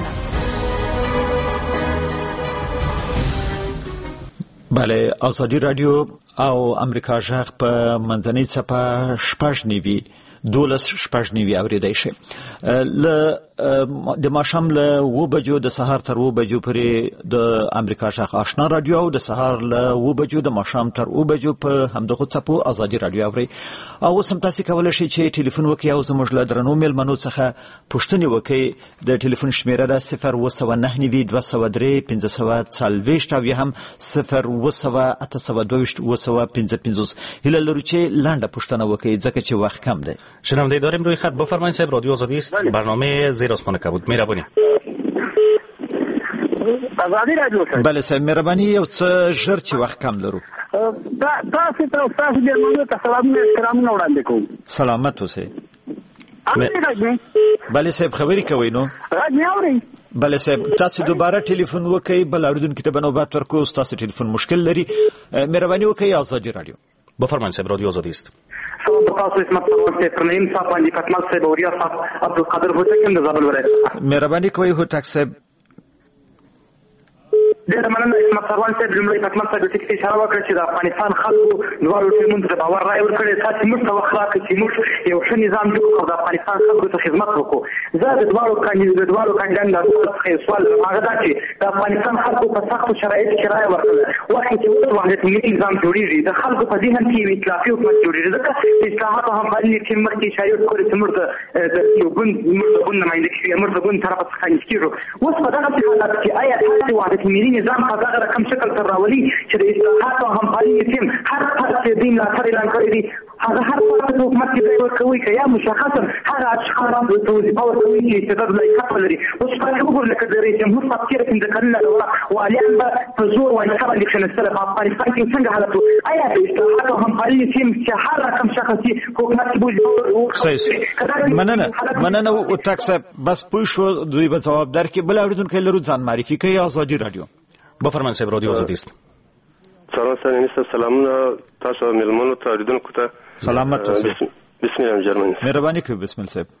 بله، آزادی رادیو او امریکا غږ په منځنۍ څپه شپږ نیوي دولس شپږ نیوي اورېدای شي. له د ماښام له اوه بجو د سهار تر اوه بجو پورې د امریکا غږ آشنا رادیو او د سهار له اوه بجو د ماښام تر اوه بجو په همدغو څپو آزادي رادیو اورئ. او اوس هم تاسې کولی شئ چې ټلیفون وکړئ او زموږ له درنو میلمنو څخه پوښتنې وکړئ. د ټلیفون شمیره ده صفر اوه سوه نهه نوي دوه سوه درې پنځه سوه څلوېښت او یا هم صفر اوه سوه اته سوه دوه ویشت اوه سوه پنځه پنځوس. هیله لرو چې لنډه پوښتنه وکړئ ځکه چې وخت کم دی. شنونده داریم روی خط. بفرمایید صاحب، رادیو آزادی است، برنامه زیر آسمان کبود. مهربانی. آزادی رادیو صاحب. بله صاحب، مهربانی یو څه ژر چې وخت کم لرو. دا تاسو ته تاسو د مننه سلام احترام وړاندې کوم. سلامت اوسئ. م... بله صاحب، خبرې کوئ نو. بله صاحب، تاسو دوباره ټلیفون وکئ، بل اوریدونکي ته به نوبت ورکړو. ستاسو ټلیفون مشکل لري، مهرباني وکئ. آزادی رادیو. بفرمایید صاحب، رادیو آزادی است. سلام تاسو اسمت سروان صاحب، پرنیم صاحب، باندې فتمل صاحب، اوریا صاحب، عبدالقادر هوتک د زابل ولایت. مهرباني کوئ هوتک صاحب. ډېر مننه اسمت سروان صاحب. لومړی فتمل صاحب ټکي ته اشاره وکړه چې د افغانستان خلکو دواړو ټیمونو ته باور رایې ورکړې. تاسې موږ ته وخت راکړئ چې موږ یو ښه نظام جوړ کړو او د افغانستان خلکو ته خدمت وکړو. زه د دواړو د دواړو کاندیدانو څخه یو سوال لرم، هغه دا چې د افغانستان خلکو په سختو شرایطو کې رایه ورکړله. وخت چې اوس وحدت ملي نظام جوړېږي، د خلکو په ذهن کې یو اطلافي حکومت جوړېږي. ځکه د اصلاحاتو همکاري ټیم مخکې اشارې وکړې چې موږ د یو ګوند موږ د ګوند نماینده کېږو، موږ د ګوند طرفه څخه نیسکېږو. اوس په دغسې حالت کې آیا تاسې وحدت ملي نظام په دغه کم شکل تر راولي چې د اصلاحاتو او همکاري ټیم هر فرد چې دوی ملاتړ اعلان کړی دی، هغه هر فرد ته حکومت کې ځای ورکوي که یا مشخصا هغه اشخاص ته وظیفه ورکوي چې استعداد لایقت ولري. اوس فرض وګورو لکه د رئیس جمهور صاحب تېره پنځه کلونه دوره والیان به په زور وظیفه باندې کښېنستله. په افغانستان کې څنګه حالت و؟ آیا د اصلاحاتو او همکاري ټیم چې هر رقم شخص چې حکومت کې وظیفه ورکوي؟ مننه مننه هوتک صاحب، بس پوه شو، دوی به ځواب درکړي. بل اورېدونکی لرو، ځان معرفي کوي. آزادي رادیو. بفرمایید صاحب، رادیو آزادی است. سلام صاحب، سلامونه تاسو ملمنو ته اوریدونکو ته. سلامت اوسئ. بسم الله جرمنی. مهرباني کوئ. بسم الله صاحب.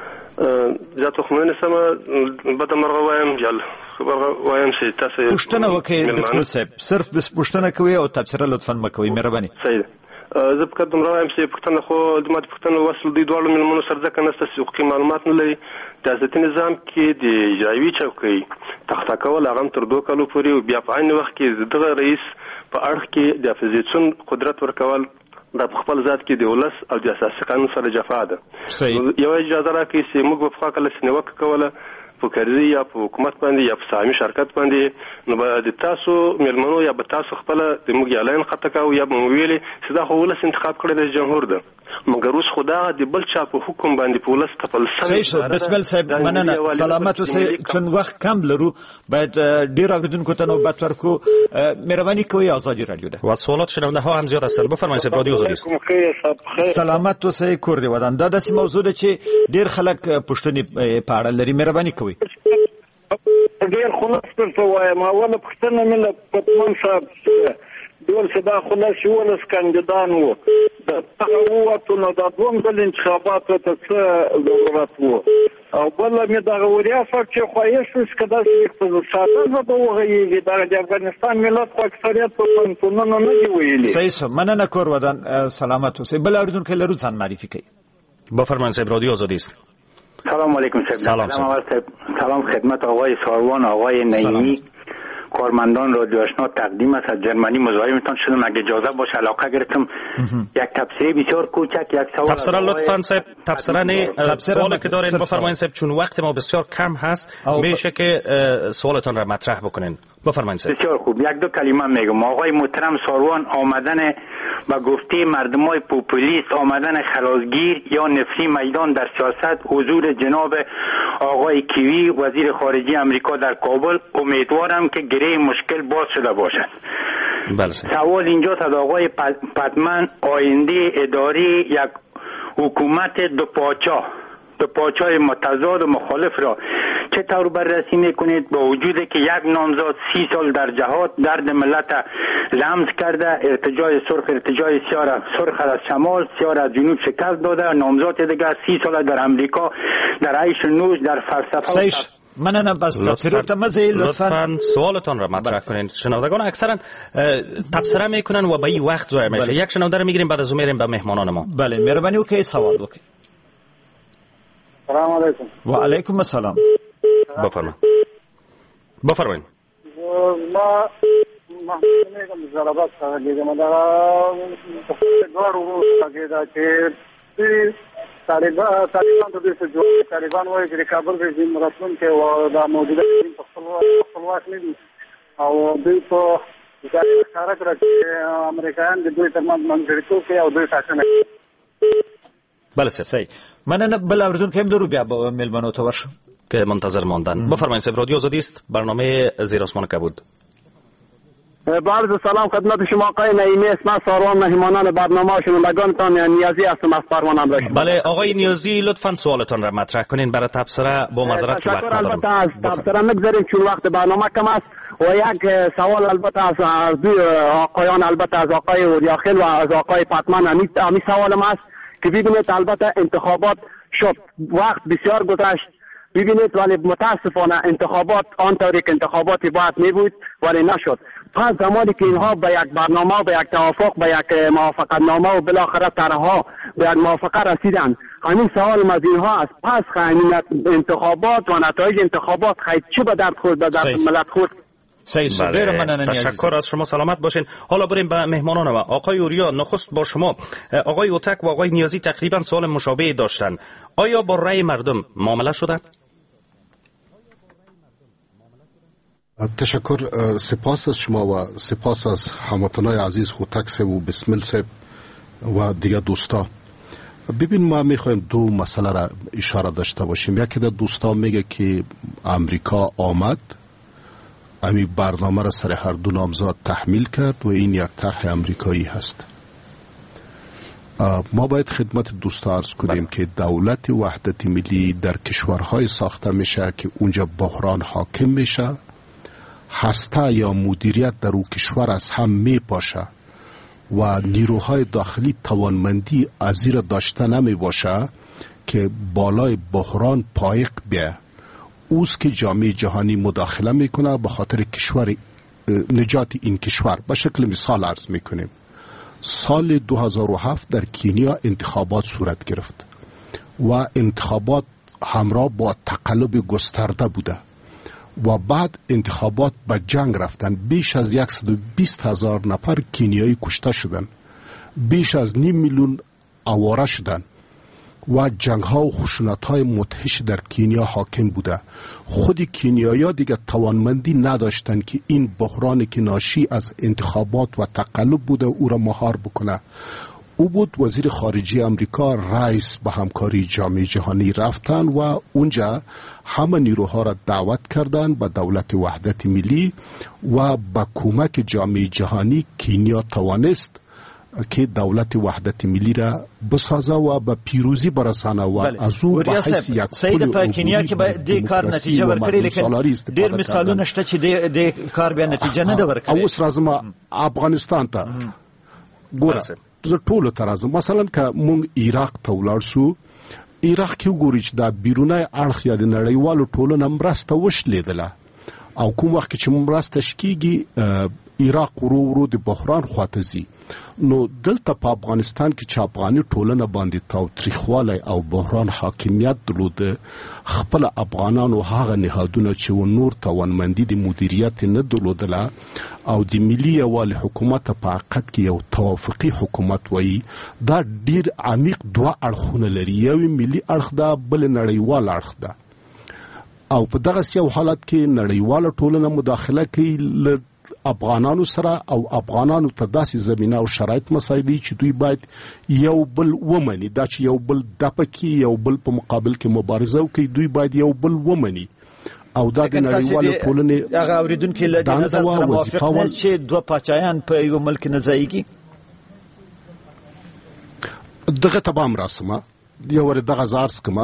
زه ته خو نه سم بده مرغه وایم جل خبر وایم چې تاسو پوښتنه وکړئ. بسم الله صاحب، صرف بس پوښتنه کوئ او تبصره لطفا مکوئ. مهرباني. صحیح. زه په کوم رایم چې پښتنه خو د ماده پښتنه وصل دی دوه ملمنو سره ځکه نسته حقوقي معلومات نه لري. د اساسي نظام کې د اجرایي چوکۍ تخته کول هغه تر دوه کالو پورې او بیا په عین وخت کې دغه رئیس په اړه کې د اپوزیسیون قدرت ورکول د خپل ذات کې د ولس او د اساسي قانون سره جفا ده. یو اجازه راکړي چې موږ په خپل کله سنوک کوله په کاري یا په حکومت باندې یا په سامي شرکت باندې، نو به تاسو ملمنو یا به تاسو خپل د موږ اعلان خطه کاو یا به ویلي چې دا خو ولس انتخاب کړی د جمهور ده، مګر اوس خدا د بل چا په حکم باندې په ولس تپل صحیح شو. بسم الله صاحب، مننه. سلامت اوسئ. چون وخت کم لرو باید ډیر اوریدونکو ته نوبت ورکړو. مهرباني کوئ. آزادی رادیو ده و سوالات شنونده ها هم زیاد هستند. بفرمایید صاحب، رادیو آزادی است. سلامت اوسئ. کور دی ودان. دا داسې موضوع ده چې ډیر خلک پوښتنې په اړه لري. مهرباني کوئ. ډیر خلاص درته وایم. اوله پوښتنه مې له پتمن صاحب ډول چې دا خلاص ولس کاندیدان وو، د هغه ووتو نو د دوم ځل انتخاباتو ته څه ضرورت وو؟ او بله مې دغه وریا صاحب چې خواهش وشي که داسې اقتصادي زه به وغږېږي. دغه د افغانستان ملت خو اکثریت په پوهنتونونو نه دي ویلي. صحیح شو. مننه. کور ودان. سلامت اوسئ. بل اورېدونکی لرو، ځان معرفي کوئ. بفرمایید صاحب، رادیو آزادی است. سلام علیکم صاحب. سلام صاحب. سلام خدمت آقای ساروان، آقای نعیمی، کارمندان رادیو آشنا. تقدیم است از جرمنی مزاحمتان شدم. اگه اجازه باشه علاقه گرفتم یک تبصره بسیار کوچک، یک سوال. تبصره لطفا صاحب. تبصره نه سوالی که دارین بفرمایید صاحب، چون وقت ما بسیار کم هست میشه که سوالتان را مطرح بکنین. بفرمایید صاحب. بسیار خوب. یک دو کلمه میگم. آقای محترم ساروان، آمدن با گفته مردمای پوپولیست، آمدن خلاصگیر یا نفری میدان در سیاست، حضور جناب آقای کیوی وزیر خارجه امریکا در کابل، امیدوارم که گره مشکل باز شده باشد. بله. سوال اینجا از آقای پتمن، آینده اداری یک حکومت دو پاچا دو پاچای متضاد و مخالف را چطور بررسی میکنید با وجودی که یک نامزاد سی سال در جهاد درد ملت لمس کرده، ارتجاع سرخ ارتجاع سیاه سرخ از شمال سیاه از جنوب شکست داده، نامزاد دیگر سی سال در امریکا در عیش نوش در فلسفه من نه بس تفسیر تمزه لطفاً سوالتان را مطرح کنین. شنوندگان اکثرا تبصره میکنن و به این وقت ضایع میشه. یک شنونده رو میگیریم بعد از اون میریم به مهمانان ما. بله مهربانی وکړئ سوال وکړئ. سلام علیکم. و علیکم السلام. بفرمایید. بفرمایید. ما ما میگم زرابات ساګه دا دوړو ساګه دا چې طالبان طالبان د دې څخه طالبان وایي چې کابل رژیم راتلونکي او د موجوده رژیم په خپلواک نه دي او دوی په ځای ښکاره کړه چې امریکایان د دوی ترمنځ منځګړیتوب کوي او دوی ټاکنه کوي. بله صحیح. مننه. بل اوریدونکو هم درو بیا به میلمنو ته ورشو که منتظر ماندن. بفرمایید. صاحب رادیو آزادی است، برنامه زیر آسمان کبود. بعرض سلام خدمت شما آقای نعیمی. اسم ساروان مهمانان برنامه و شنوندگانتان نیازی هستم از فرمانم را. بله آقای نیازی لطفاً سوالتان را مطرح کنین. برای تبصره با معذرت که وقت ندارم. البته از تبصره نگذاریم چون وقت برنامه کم است و یک سوال البته از دو آقایان، البته از آقای اوریاخیل و از آقای پتمن امی سوالم است که ببینید البته انتخابات شد، وقت بسیار گذشت ببینید ولی متاسفانه انتخابات آنطوری که انتخاباتی باید می بود ولی نشد. پس زمانی که اینها به یک برنامه به یک توافق به یک موافقت نامه و بالاخره طرحها به یک موافقه رسیدند، همین سوال از اینها است پس همین انتخابات و نتایج انتخابات خیلی چه به درد خورد به درد ملت خورد. بله. تشکر از شما، سلامت باشین. حالا بریم به مهمانان ما. آقای اوریا نخست با شما. آقای اوتک و آقای نیازی تقریبا سوال مشابهی داشتن. آیا با رأی مردم معامله شده؟ تشکر. سپاس از شما و سپاس از هموطنای عزیز هوتک صاحب و بسمل صاحب و دیگه دوستا. ببین ما میخوایم دو مسئله را اشاره داشته باشیم. یکی در دوستا میگه که امریکا آمد امی برنامه را سر هر دو نامزاد تحمیل کرد و این یک طرح امریکایی هست. ما باید خدمت دوستا عرض کنیم که دولت وحدت ملی در کشورهای ساخته میشه که اونجا بحران حاکم میشه، هسته یا مدیریت در او کشور از هم می پاشه و نیروهای داخلی توانمندی از زیر داشته نمی باشه که بالای بحران پایق بیه. اوست که جامعه جهانی مداخله میکنه به خاطر کشور نجات این کشور. به شکل مثال عرض میکنیم سال دو هزار و هفت در کینیا انتخابات صورت گرفت و انتخابات همراه با تقلب گسترده بوده و بعد انتخابات به جنگ رفتن. بیش از صد و بیست هزار نفر کینیایی کشته شدن، بیش از نیم میلیون آواره شدن و جنگ ها و خشونت های مدهش در کینیا حاکم بوده. خود کینیایی ها دیگه توانمندی نداشتن که این بحرانی که ناشی از انتخابات و تقلب بوده او را مهار بکنه. او بود وزیر خارجه امریکا رئیس به همکاری جامعه جهانی رفتن و اونجا همه نیروها را دعوت کردن به دولت وحدت ملی و با کمک جامعه جهانی کینیا توانست که دولت وحدت ملی را بسازه و به پیروزی برسانه و از او به حیث یک سید په کینیا کې به د کار نتیجه ورکړي، لیکن ډیر مثالونه شته چې د کار بیا نتیجه نه ده ورکړي. اوس راځم افغانستان ته. ګوره زه ټولو ته راځم. مثلا که مونږ عراق ته ولاړ سو، عراق کې وګورئ چې دا بیرونی اړخ یا د نړیوالو ټولنه مرسته وشلېدله او کوم وخت چې مرسته شکېږي عراق ورو ورو د بحران خواته ځي. نو دلته په افغانستان کې چې افغاني ټولنه باندې تاوتریخوالی او بحران حاکمیت درلوده، خپل افغانانو هغه نهادونه چې و نور توانمندي د مدیریت نه درلودله او د ملي یووالي حکومت په حقیقت کې یو توافقي حکومت وایي، دا ډیر عمیق دوه اړخونه لري. یو ملي اړخ ده، بل نړیوال اړخ ده. او په دغه یو حالت کې نړیواله ټولنه مداخله کوي له افغانانو سره او افغانانو ته داسې زمینه او شرایط مساعدي چې دوی باید یو بل ومني، دا چې یو بل دپه کې یو بل په مقابل کې مبارزه وکړي، دوی باید یو بل ومني. او دا د نړیوالو ټولنې هغه اوریدونکي له نظر سره موافق نه چې دوه پاچایان په یو ملک نه ځایږي. دغه ته به هم راسمه، یو ور دغه زه عرض کړمه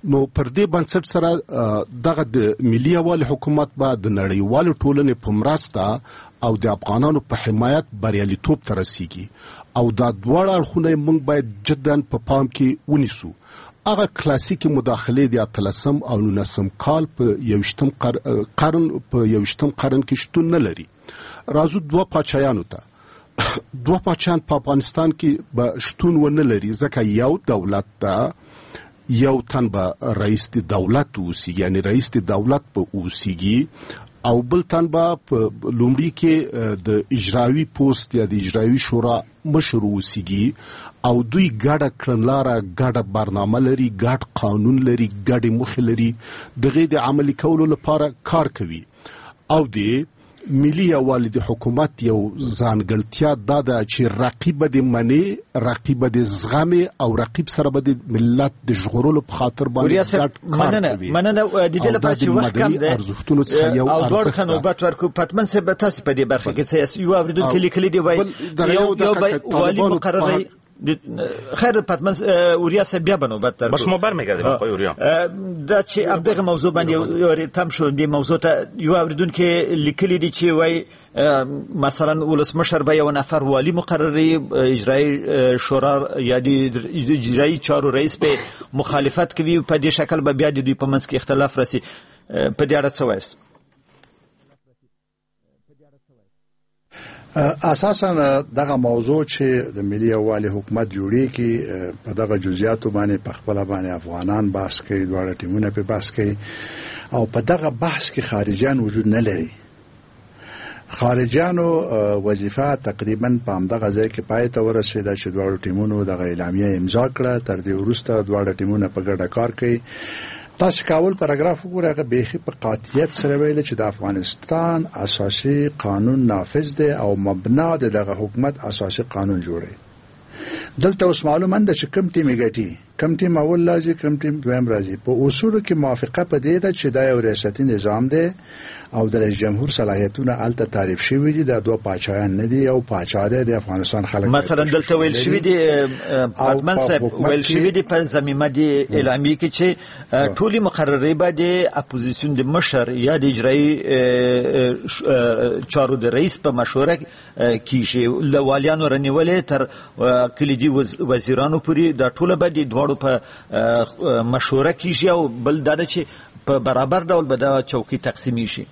نو پر دې بنسټ سره دغه د ملي یووالي حکومت به د نړیوالو ټولنې په مرسته او د افغانانو په حمایت بریالیتوب ته رسیږي او دا دواړه اړخونه موږ باید جدا په پام کې ونیسو. هغه کلاسیکي مداخلې د اتلسم او نولسم کال په یوشتم قرن په یوشتم قرن کې شتون نه لري. راځو دوه پاچایانو ته. دوه پاچایان په افغانستان کې به شتون ونه لري ځکه یو دولت ته یو تن به رئیس د دولت اوسیږي، یعنی رئیس د دولت به اوسیږي او بل تن به په لومړي کې د اجرایي پوسټ یا د اجرایي شورا مشر اوسیږي او دوی ګډه کړنلاره ګډه برنامه لري، ګډ قانون لري، ګډې موخې لري، دغه د عملي کولو لپاره کار کوي. او د ملي یووالي د حکومت یو ځانګړتیا دا ده چې رقیب د منی، رقیب د زغم او رقیب سره به د ملت د ژغورلو په خاطر باندې مننه مننه د دې لپاره چې وخت کم دی ارزښتونو څخه یو ارزښت او دوه خنوبات ورکو پاتمن سه به تاسو په دې برخه کې څه یو اوریدونکو لیکلي دی وای یو یو والی مقرره خیر پاتمن اوریا سه بیا بنوبت در باش ما برمیگردیم آقای اوریا. دا چې ابدغه موضوع باندې یو تم شو دی موضوع ته یو اوریدونکو لیکلي دی چې وای مثلا ولسمشر به یو نفر والی مقرری اجرایی شورا یا د اجرایی چارو رئیس به مخالفت کوي په دې شکل به بیا د دوی په منځ کې اختلاف راسي. په دې اړه څه وایست؟ اساسا دغه موضوع چې د ملي یووالي حکومت جوړی کی په دغه جزئیاتو باندې په خپل باندې افغانان بحث کوي، دواړه ټیمونه په بحث کوي او په دغه بحث کې خارجيان وجود نه لري. خارجيانو وظیفه تقریبا په همدغه ځای کې پای ته ورسېده چې دواړو ټیمونو دغه اعلامیه امضا کړه. تر دې وروسته دواړه ټیمونه په ګډه کار کوي. تاسو کاول پاراګراف وګورئ، هغه به په قاطعیت سره ویل چې د افغانستان اساسي قانون نافذ دی او مبنا د دغه حکومت اساسي قانون جوړي. دلته اوس معلومه ده چې کوم ټیم ګټي، کوم ټیم اول راځي، کوم ټیم دویم راځي. په اصولو کې موافقه پدې ده چې دا یو ریاستي نظام دی او د رئیس جمهور صلاحیتونه الته تعریف شوی دي. دا دوه پاچایان نه دي، یو پاچا دی د افغانستان خلک. مثلا دلته ویل شوی دی پاتمن صاحب ویل شوی دی په زمینه دی اعلامیه کې چې ټولي مقررې به د اپوزیسیون د مشر یا د اجرایی چارو د رئیس په مشوره کې شي لوالیانو رنیولې تر کلیدي وزیرانو پورې د ټوله به د دواړو په مشوره کې شي او بل دا چې په برابر ډول به دا چوکۍ تقسیمي شي.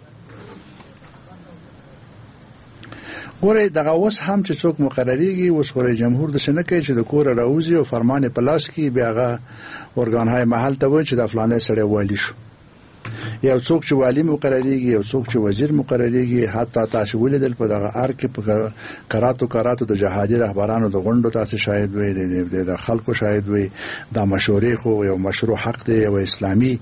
ګوره دغه اوس هم چې څوک مقرریږي اوس رئیس جمهور د شنه کوي چې د کور راوځي او فرمان په لاس کې بیا هغه ارګانهای محل ته وایي چې د فلانه سره والی شو. یو څوک چې والی مقرریږي، یو څوک چې وزیر مقرریږي. حتی تاسو ولیدل په دغه ار کې په کراتو کراتو د جهادي رهبرانو د غونډو تاسو شاهد وي، د خلکو شاهد وي. دا مشورې خو یو مشروع حق دی او اسلامي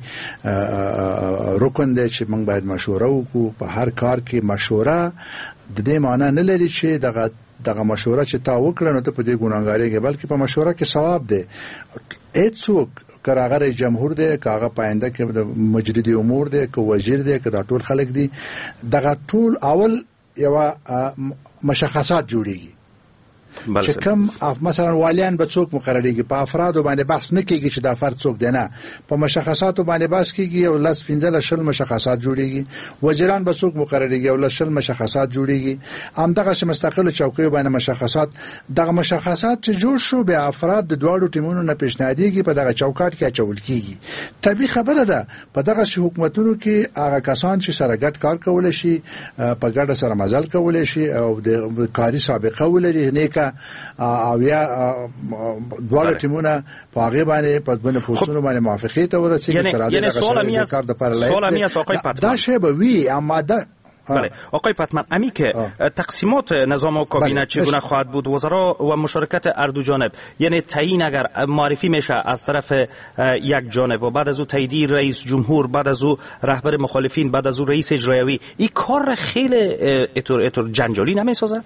رکن دی چې موږ باید مشوره وکړو. په هر کار کې مشوره د دې معنی نه لري چې دغه دغه مشوره چې تا وکړه نو ته په دې ګناګاري کې، بلکې په مشوره کې ثواب دی. هیڅوک کراغه رئیس جمهور دی، کاغه پاینده کې د مجری دی امور دی، که وزیر دی، که دا ټول خلک دي. دغه ټول اول یو مشخصات جوړیږي چې کوم مثلا والیان به څوک مقرریږي. په افرادو باندې بحث نه کیږي چې دا فرد څوک دی، نه، په مشخصاتو باندې بحث کیږي. او لاس پنځه شل مشخصات جوړیږي. وزیران به څوک مقرریږي او لاس شل مشخصات جوړیږي. هم دغه مستقل چوکیو باندې مشخصات. دغه مشخصات چې جوړ شو به افراد د دواړو ټیمونو نه پیشنهادیږي په دغه چوکاټ کې اچول کیږي. طبيعي خبره ده په دغه حکومتونو کې هغه کسان چې سره ګډ کار کول شي، په ګډه سره مزل کول شي او د کاري سابقه ولري، نیکه او یا دواړه ټیمونه په هغه باندې په بنه پوسټونو باندې موافقه ته ورسېږي. یعنی سوال می است سوال می است آقای پاتمن دا شی به وی اما دا بله آقای پاتمن، امی که تقسیمات نظام و کابینه چگونه خواهد بود؟ وزرا و مشارکت هر دو جانب، یعنی تعیین اگر معرفی میشه از طرف یک جانب و بعد از او تاییدی رئیس جمهور، بعد از او رهبر مخالفین، بعد از او رئیس اجرایی، این کار خیلی اتور اتور جنجالی نمیسازه؟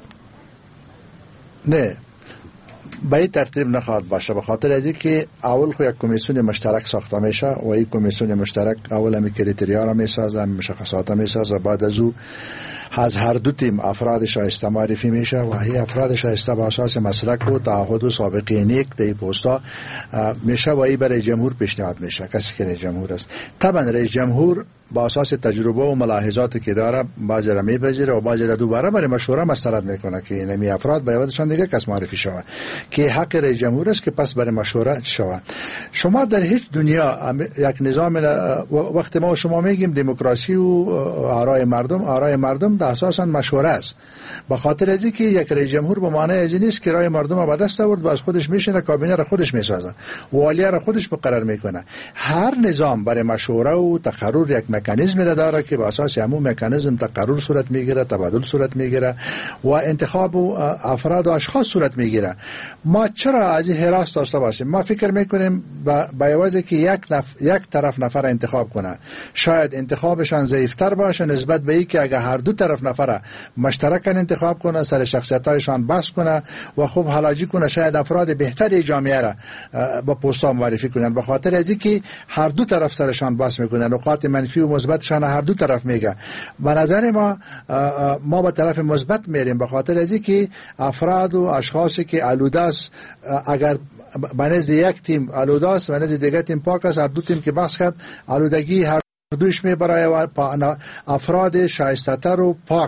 نه، به این ترتیب نخواهد باشه، به خاطر ازی که اول خو یک کمیسیون مشترک ساخته میشه و این کمیسیون مشترک اول همی کریتریا را میسازه، مشخصات را میسازه. بعد از او از هر دو تیم افراد شایسته معرفی میشه و هی افراد شایسته با اساس مسلک و تعهد و سابقه نیک در پستا میشه و ای برای جمهور پیشنهاد میشه. کسی که رئیس جمهور است طبعا رئیس جمهور با اساس تجربه و ملاحظاتی که داره بعضی را میپذیره و بعضی را دوباره برای مشوره مسترد میکنه که این افراد باید دیگه کس معرفی شود که حق رئیس جمهور است که پس برای مشوره شود. شما در هیچ دنیا یک نظام وقتی ما شما میگیم دموکراسی و آرای مردم، آرای مردم در اساسا مشوره است، به خاطر از اینکه یک رئیس جمهور به معنی از نیست که رای مردم به دست آورد و از خودش میشینه کابینه را خودش میسازه، والیه را خودش مقرر میکنه. هر نظام برای مشوره و تقرر یک مکانیزمی را داره که به اساس همون مکانیزم تقرر صورت میگیره، تبادل صورت میگیره و انتخاب و افراد و اشخاص صورت میگیره. ما چرا از این حراس داشته باشیم؟ ما فکر میکنیم با عوضی که یک نف... یک طرف نفر انتخاب کنه شاید انتخابشان ضعیفتر باشه نسبت به اینکه اگه هر دو طرف نفر مشترکاً انتخاب کنه، سر شخصیتایشان بحث کنه و خوب حلاجی کنه، شاید افراد بهتری جامعه را با پست‌ها معرفی کنن. به خاطر از اینکه هر دو طرف سرشان بحث میکنن، نقاط منفی و مثبتشان هر دو طرف میگه. به نظر ما ما به طرف مثبت میریم به خاطر از اینکه افراد و اشخاصی که آلوده است اگر به نزد یک تیم آلوده است و نزد دیگر تیم پاک است، هر دو تیم که بحث کرد آلودگی هر دوش می برای افراد شایسته‌تر و پاک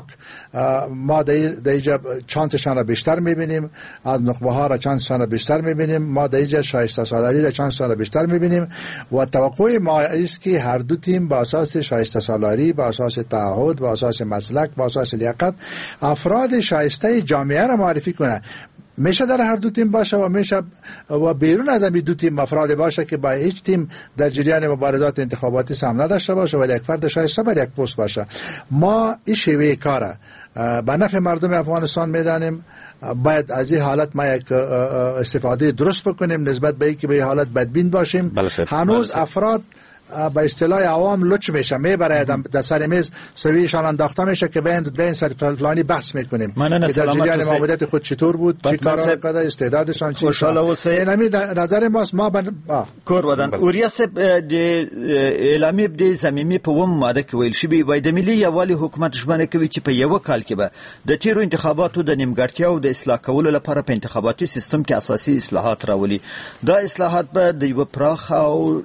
ما در اینجا چانسشان را بیشتر میبینیم، از نخبه ها را چانسشان را بیشتر میبینیم، ما در اینجا شایسته سالاری را چانسشان را بیشتر میبینیم و توقع ما است که هر دو تیم با اساس شایسته سالاری، با اساس تعهد، با اساس مسلک، با اساس لیاقت افراد شایسته جامعه را معرفی کنه. میشه در هر دو تیم باشه و میشه و بیرون از این دو تیم افراد باشه که با هیچ تیم در جریان مبارزات انتخاباتی سهم نداشته باشه ولی یک فرد شایسته بر یک پست باشه. ما این شیوه کاره به نفع مردم افغانستان میدانیم. باید از این حالت ما یک استفاده درست بکنیم نسبت به اینکه به این حالت بدبین باشیم. هنوز افراد با اصطلاح عوام لچ میشه، میبره در سر میز سویشان انداخته میشه که بین بین سر فلانی بحث میکنیم که در جریان ماموریت خود چطور بود، چی کارا کرده، استعدادشان چی. خوشحال اوسئ. نمی نظر ماست ما بن کور ودان اوریا صاحب د اعلامیه د زمینی په ومه ماده کې ویل شوی وای د ملي یوالي حکومت ژمنه کوي چې په یو کال کې به د تیرو انتخاباتو د نیمګړتیاو د اصلاح کولو لپاره په انتخاباتي سیستم کې اساسي اصلاحات راولي. دا اصلاحات به د یو پراخ او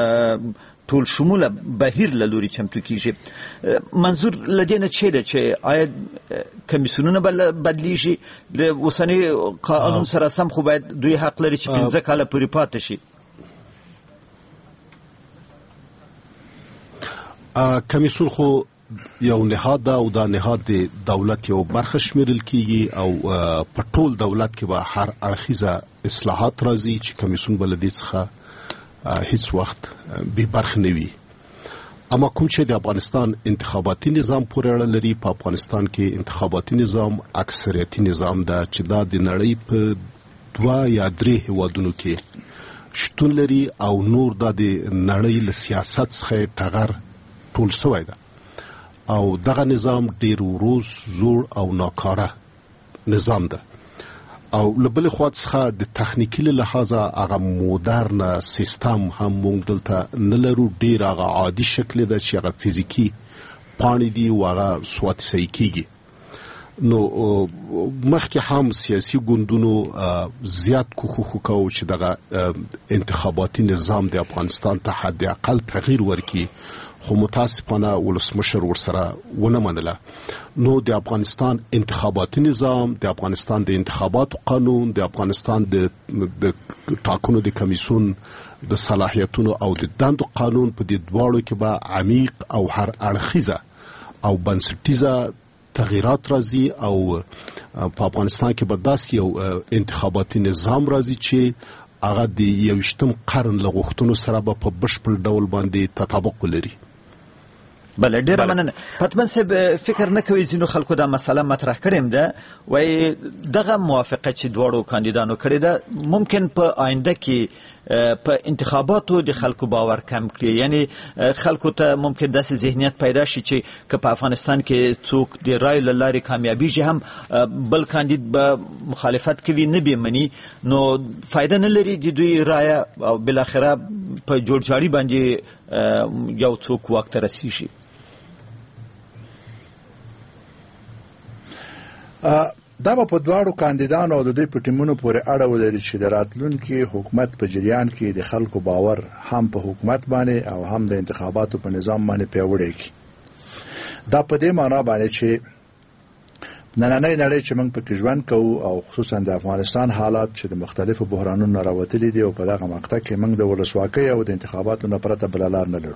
ټول شموله بهیر له لوري چمتو کیږي. منظور لدینه چه ده چې آیا کمیسیونونه بدلیږي د اوسنی قانون سره سم خو باید دوی حق لري چې پنځه کاله پورې پاتې شي. کمیسیون خو یو نهاد ده او دا نهاد د دولت یو برخه شمیرل کیږي او په ټول دولت کې به هر اړخیزه اصلاحات راځي چې کمیسیون بلدی څخه هیڅ وخت به برخه نه وي. اما کوم چې د افغانستان انتخاباتي نظام پورې اړه لري، په افغانستان کې انتخاباتي نظام اکثریتي نظام ده چې دا د نړۍ په دوا یا درې هیوادونو کې شتون لري او نور دا د نړۍ له سیاست څخه ټغر ټول شوی ده او دغه نظام ډیر وروز زوړ او ناکاره نظام ده او لبل خوا څخه د تخنیکی له لحاظه هغه مدرن سیستم هم مونږ دلته نه لرو. ډیر هغه عادي شکل ده چې هغه فزیکی پاڼې دي او هغه سوات صحیح کیږي. نو مخکې هم سیاسي ګوندونو زیات کوښښ وکاو چې دغه انتخاباتي نظام د افغانستان ته حد اقل تغییر ورکړي، خو متاسفانه ولسمشر ورسره ونه منله. نو د افغانستان انتخاباتي نظام، د افغانستان د انتخاباتو قانون، د افغانستان د ټاکنو د کمیسیون د صلاحیتونو او د دندو قانون په دې دواړو کې به عمیق او هر اړخیزه او بنسټیزه تغییرات راځي او په افغانستان کې به داسې یو انتخاباتي نظام راځي چې هغه د یویشتم قرن له غوښتنو سره به په بشپړ ډول باندې تطابق ولري. بله ډیره مننه. پتمن صاحب فکر نه کوي ځینو خلکو دا مسله مطرح کړې ده وای دغه موافقه چې دواړو کاندیدانو کړې ده ممکن په آینده کې په انتخاباتو د خلکو باور کم کړي، یعنی خلکو ته ممکن داسې ذهنیت پیدا شي چې که په افغانستان کې څوک د رایو له لارې کامیابیږي هم بل کاندید به مخالفت کوي نه به مني، نو فایده نه لري د دوی رایه او بالاخره په جوړجاړي باندې یو څوک واک ته رسیږي. دا په دواړو کاندیدانو او د دوی په ټیمونو پورې اړه ولري چې د راتلونکي حکومت په جریان کې د خلکو باور هم په حکومت باندې او هم د انتخاباتو په نظام باندې پیاوړی کړي. دا په دې معنا باندې چې نننۍ نړۍ چې موږ پکې ژوند کوو او خصوصا د افغانستان حالات چې د مختلفو بحرانونو راوتلي دي او په دغه مقطع کې موږ د ولسواکۍ او د انتخاباتو نه پرته بله لار نه لرو.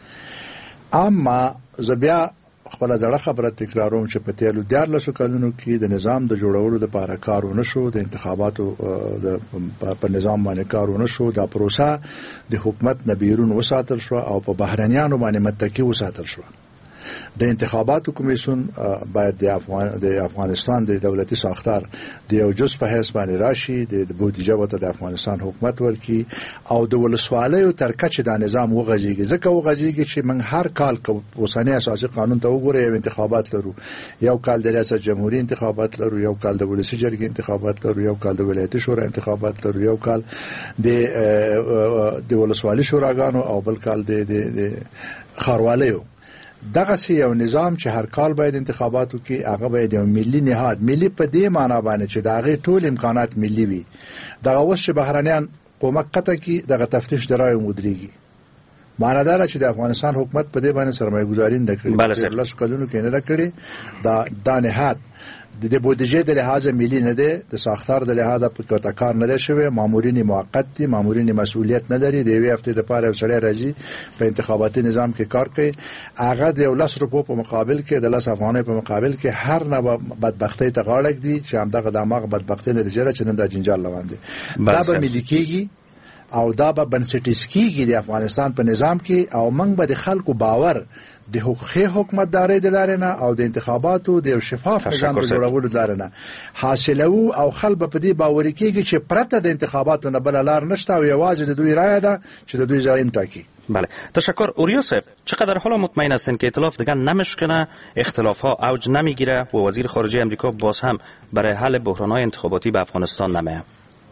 اما زه بیا خپله زړه خبره تکراروم چې په تېرو دیارلسو کلونو کې د نظام د جوړولو دپاره کار ونه شو، د انتخاباتو په نظام باندې کار ونه شو، دا پروسه د حکومت نه بیرون وساتل شوه او په بهرنیانو باندې متکي وساتل شوه. د انتخاباتو کمیسیون باید د افغان د افغانستان د دولتي ساختار د یو جز په حیث باندې راشي، د بودیجه ورته د افغانستان حکومت ورکړي او د ولسوالیو تر کچې دا نظام وغځېږي. ځکه وغځېږي چې موږ هر کال اوسنی اساسي قانون ته وګورئ یو انتخابات لرو، یو کال د ریاست جمهوریت انتخابات لرو، یو کال د ولسي جرګې انتخابات لرو، یو کال د ولایتي شورا انتخابات لرو، یو کال د د ولسوالي شوراګانو او بل کال د د ښاروالیو. دغه سی یو نظام چې هر کال باید انتخاباتو کې هغه باید یو ملي نهاد، ملي په دې معنا باندې چې د هغې ټول امکانات ملي وي. دغه اوس چې بهرنیان کومک قطع کړي دغه تفتیش د رایو مدیریږي. معنا دا ده چې د افغانستان حکومت په دې باندې سرمایه ګذاري نه کړې، لسو کلونو کې نه ده کړې. دا دا نهاد د بودیجې د لحاظه ملي نه دی، د ساختار د لحاظه په کار نه دی شوی، مامورین موقت دي، مامورین مسؤلیت نه لري. د یوې هفتې دپاره یو سړی راځي په انتخاباتي نظام کې کار کوي، هغه د یو لس روپو په مقابل کې د لس افغانۍ په مقابل کې هر نه بدبختۍ ته غاړه ږدي چې همدغه د هماغه بدبختۍ نتیجه ده چې نن دا جنجال روان دی. دا به ملي کېږي او دا به بنسټیز کېږي د افغانستان په نظام کې او موږ به د خلکو باور د حقوقي حکومتدارۍ د لارې نه او د انتخاباتو د یو شفاف نظام د جوړولو د لارې نه حاصلوو او خلک به په دې باوري کېږي چې پرته د انتخاباتو نه بله لار نشته او یوازې د دوی رایه ده چې د دوی زعیم ټاکي. بله، تشکر. اوریا صاحب، چقدر حالا مطمئن هستین که ائتلاف دیگر نمیشکنه، اختلاف ها اوج نمیگیره و وزیر خارجه امریکا باز هم برای حل بحران های انتخاباتی به افغانستان نمیاد؟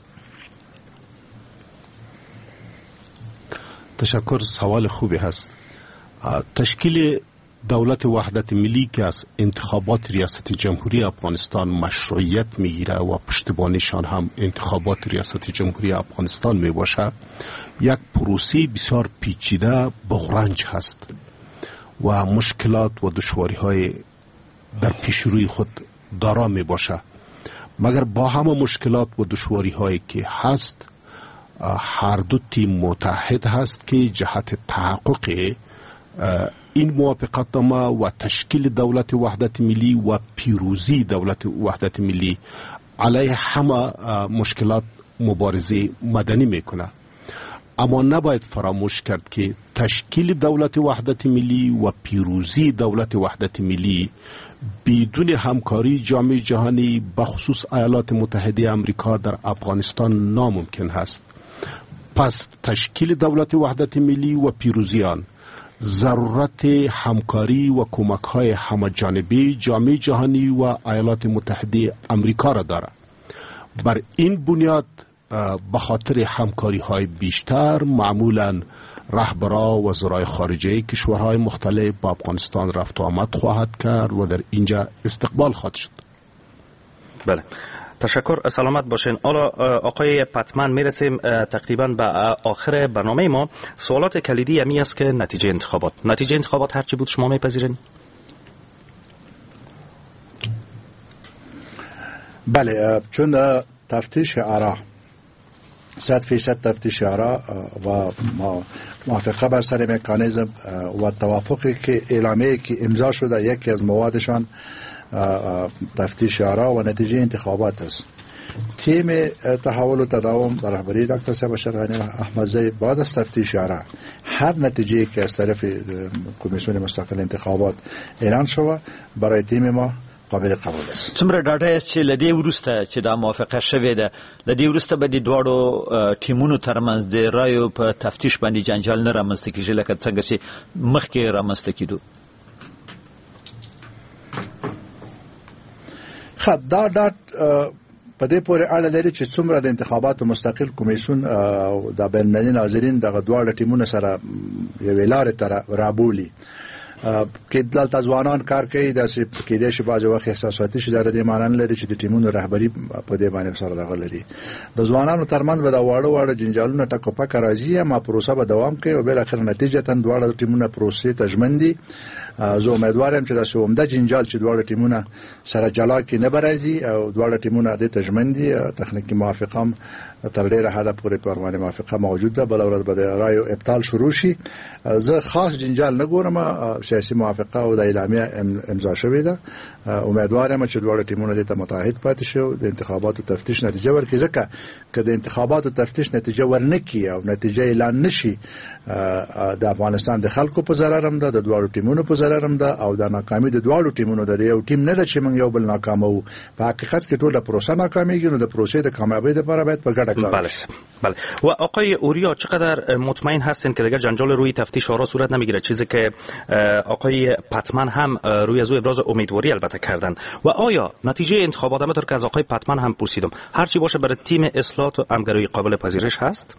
تشکر، سوال خوبی هست. تشکیل دولت وحدت ملی که از انتخابات ریاست جمهوری افغانستان مشروعیت میگیره و پشتیبانیشان هم انتخابات ریاست جمهوری افغانستان می باشه، یک پروسه بسیار پیچیده بغرنج هست و مشکلات و دشواری های در پیش روی خود دارا می باشه. مگر با همه مشکلات و دشواری هایی که هست، هر دو تیم متحد هست که جهت تحقق این موافقتنامه و تشکیل دولت وحدت ملی و پیروزی دولت وحدت ملی علیه همه مشکلات مبارزه مدنی میکنه. اما نباید فراموش کرد که تشکیل دولت وحدت ملی و پیروزی دولت وحدت ملی بدون همکاری جامعه جهانی بخصوص ایالات متحده آمریکا در افغانستان ناممکن است. پس تشکیل دولت وحدت ملی و پیروزی آن ضرورت همکاری و کمک های همه جانبه جامعه جهانی و ایالات متحده آمریکا را دارد. بر این بنیاد به خاطر همکاری های بیشتر معمولا رهبران وزرای خارجه کشورهای مختلف با افغانستان رفت و آمد خواهد کرد و در اینجا استقبال خواهد شد. بله، تشکر. سلامت باشین. حالا آقای پتمن میرسیم تقریبا به آخر برنامه ما. سوالات کلیدی همی است که نتیجه انتخابات نتیجه انتخابات هرچی بود شما میپذیرین؟ بله، چون تفتیش آرا صد فیصد تفتیش آرا و موافقه بر سر مکانیزم و توافقی که اعلامیه که امضا شده یکی از موادشان تفتیش آرا و نتیجه انتخابات است. تیم تحول و تداوم به رهبری دکتر صاحب اشرف غنی احمدزی بعد از تفتیش آرا هر نتیجه که از طرف کمیسیون مستقل انتخابات اعلان شود برای تیم ما قابل قبول است. څومره ډاډه است چې لدی ورسته چې دا موافقه شوې ده، لدی ورسته به د دواړو ټیمونو ترمنځ د رایو په تفتیش باندې جنجال نه رامنځته کیږي لکه څنګه چې مخکې رامنځته کیدو؟ خب دا ډاډ په دې پورې اړه لري چې څومره د انتخاباتو مستقل کمیسیون د بین المللي ناظرین دغه دواړه ټیمونه سره یوې لارې ته رابولي. کې دلته ځوانان کار کوي داسې کېدای شي بعض وخت احساساتي شي د دې معنی نه لري چې د ټیمونو رهبری په دې باندې سره دغه لري د ځوانانو ترمنځ به دا واړه واړه جنجالونه ټکو پک راځي ما پروسه به دوام کوي او بل اخر نتیجه تن دواړه ټیمونه پروسې تجمن دي زه امیدوارم چې دا سومده جنجال چې دواړه ټیمونه سره جلا کې نه برازي او دواړه ټیمونه د تجمن دي تخنیکی موافقه تر ډیره حد پورې پرمانه موافقه موجود ده بل ورځ به د رایو ابطال شروع شي زه خاص جنجال نه ګورم سیاسي موافقه او د اعلامیه امضا شوې ده امیدوارم چې دواړه ټیمونه ته متحد پاتې شي د انتخاباتو تفتیش نتیجه ورکړي ځکه که د انتخاباتو تفتیش نتیجه ورنکړي او نتیجه اعلان نشي د افغانستان د خلکو په ضرر هم ده د دواړو ټیمونو په ضرر هم ده او د ناکامي د دواړو ټیمونو د یو ټیم نه ده چې موږ یو بل ناکامو په حقیقت کې ټول پروسه ناکامیږي نو د پروسې د کامیابی لپاره باید په ګډه کار بله بله و آقای اوریا چقدر مطمئن هستین که دیگر جنجال روی تفتیش آرا صورت نمیگیره چیزی که آقای پتمن هم روی از او ابراز امیدواری البته کردن و آیا نتیجه انتخابات همونطور که از آقای پتمن هم پرسیدم هرچی باشه برای تیم اصلاح و همگرایی قابل پذیرش هست؟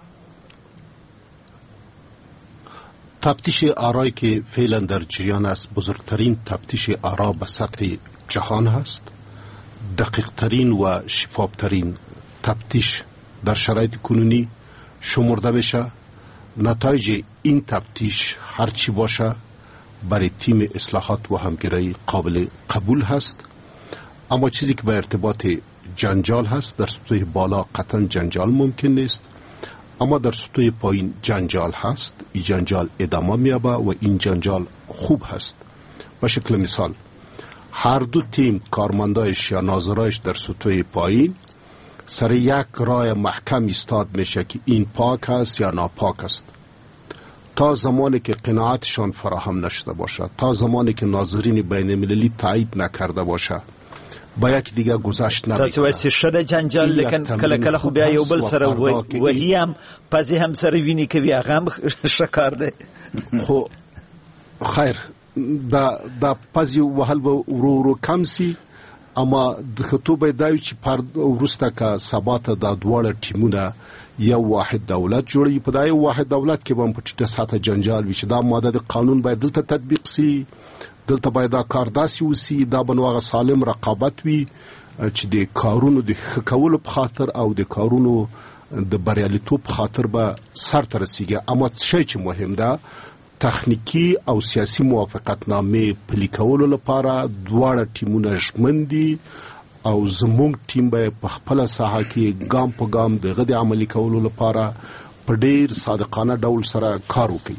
تفتیش آرایی که فعلا در جریان است بزرگترین تفتیش آرا به سطح جهان هست دقیق ترین و شفاف ترین تفتیش در شرایط کنونی شمرده بشه نتایج این تفتیش هرچی باشه برای تیم اصلاحات و همگرایی قابل قبول هست اما چیزی که به ارتباط جنجال هست در سطوح بالا قطعا جنجال ممکن نیست اما در سطوح پایین جنجال هست این جنجال ادامه میابه و این جنجال خوب هست به شکل مثال هر دو تیم کارمندایش یا ناظرایش در سطوح پایین سر یک رای محکم ایستاد میشه که این پاک است یا ناپاک است تا زمانی که قناعتشان فراهم نشده باشه تا زمانی که ناظرین بین المللی تایید نکرده باشه با یک دیگه گذشت نمیکنه تاسو وایي شته جنجال لیکن کله کله خو بیا یو بل سره وهی هم پځې هم سره ویني کوي هغه هم شکار دی خو خیر دا دا پځې وهل به ورو ورو کم سي اما د خطوبه دایو چې پر ورسته کا ثبات د دواړه ټیمونه یو واحد دولت جوړي په دای واحد دولت کې به په ټیټه سطح جنجال وي چې دا ماده د قانون باید دلته تطبیق سي دلته باید دا کار داسې وسی دا بنواغه سالم رقابت وي چې د کارونو د کولو په خاطر او د کارونو د بریالیتوب په خاطر به سر ته رسیږي اما شی چې مهم ده تخنیکی او سیاسي موافقتنامې پلي کولو لپاره دواړه ټیمونه ژمن دي او زموږ ټیم به په خپل ساحه کې ګام په ګام دغه د عملي کولو لپاره په ډیر صادقانه ډول سره کار وکړي.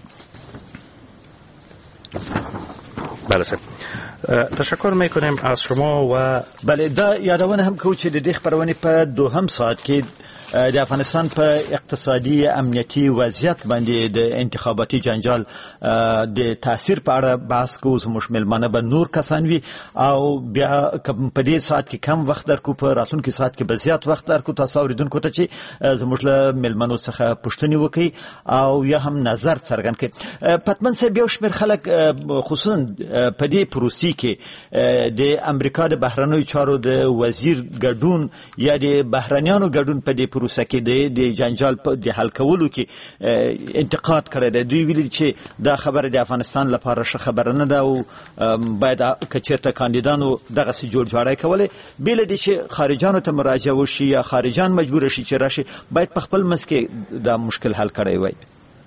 بله سر تشکر میکنیم از شما و بله دا یادونه هم کوم چې د دې خبرونه په دوهم ساعت کې د افغانستان په اقتصادي امنیتي وضعیت باندې د انتخاباتي جنجال د تاثیر په اړه بحث کوو زموږ ملمانه به نور کسان وي او بیا په دې ساعت کې کم وخت درکو په راتلونکي ساعت کې به زیات وخت درکو تاسو اوریدونکو ته چې زموږ له ملمنو څخه پوښتنې وکړي او یا هم نظر څرګند کړي. پتمن صاحب یو شمېر خلک خصوصا په دې پروسې کې د امریکا د بهرنیو چارو د وزیر ګډون یا د بهرنیانو ګډون په دې پروسه کې د جنجال په د حل کولو کې انتقاد کړی دی. دوی ویلي چې دا خبره د افغانستان لپاره ښه خبره نه ده او باید که چېرته کاندیدانو دغسې جوړ جاړی کولی بې له دې چې خارجانو ته مراجعه وشي یا خارجان مجبوره شي چې راشي باید په خپل منځ کې دا مشکل حل کړی وای.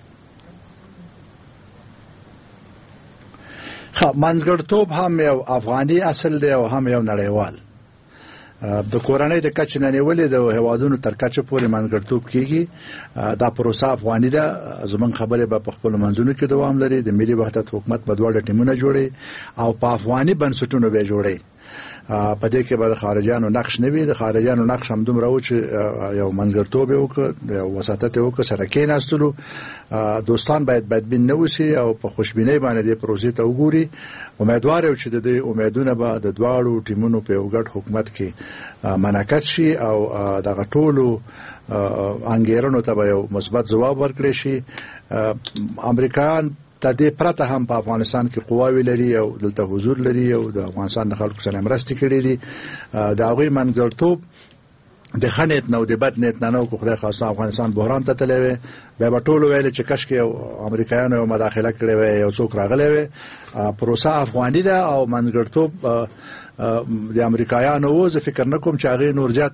ښه منځګړیتوب هم یو افغاني اصل دی او هم یو نړیوال د کورنۍ د کچ نه نیولې د هوادونو تر کچ پورې منځګړیتوب کیږي. دا پروسه افغاني ده زمون خبره به په خپل منځونو کې دوام لري د ملي وحدت حکومت په دواړه ټیمونه جوړي او په افغاني بنسټونو به جوړي. په دې کې به د خارجانو نقش نه وي د خارجانو نقش هم دومره و چې یو منځګړیتوب وکړي یو وساطت وکړي سره کېناستلو دوستان باید بدبین نه وسی او په خوشبینۍ باندې د پروژې ته وګوري. امیدوار یو چې د دې امیدونه به د دواړو ټیمونو په یو ګډ حکومت کې منعکس شي او دغه ټولو انګیرنو ته به یو مثبت ځواب ورکړي شي. امریکایان د دې پرته هم په افغانستان کې قواوی لري او دلته حضور لري او د افغانستان د خلکو سره مرستې کړې دي. د هغوی منځګړیتوب د خنیت نو د بد نیت نه نو خدای خاصه افغانستان بحران ته تللی وي به ټول ویل چې کش کې امریکایانو یو مداخله کړې وي یو څوک راغلی وي پروسه افغاني ده او منځګړیتوب د امریکایانو و زه فکر نه کوم چې هغه نور جات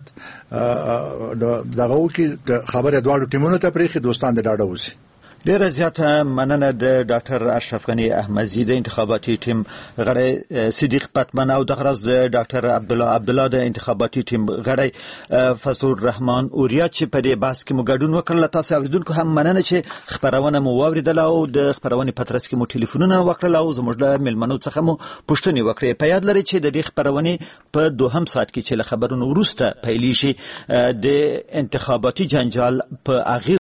دغه کې خبره دواړو ټیمونو ته پرېخي دوستان د ډاډه وسی. ډیره زیاته مننه د ډاکټر اشرف غنی احمدزی د انتخاباتي ټیم غړی صدیق پتمن او د غرض د ډاکټر عبد الله عبد الله د انتخاباتي ټیم غړی فضل الرحمن اوریا چې په دې بحث کې مو ګډون وکړل. تاسو اوریدونکو هم مننه چې خبرونه مو واوریدل او د خبرونه پترس کې مو ټلیفونونه وکړل او زموږ له ملمنو څخه مو پوښتنې وکړې. په یاد لرئ چې د دې خبرونه په دوهم ساعت کې چې له خبرونو وروسته پیلې شي د انتخاباتي جنجال په اغیز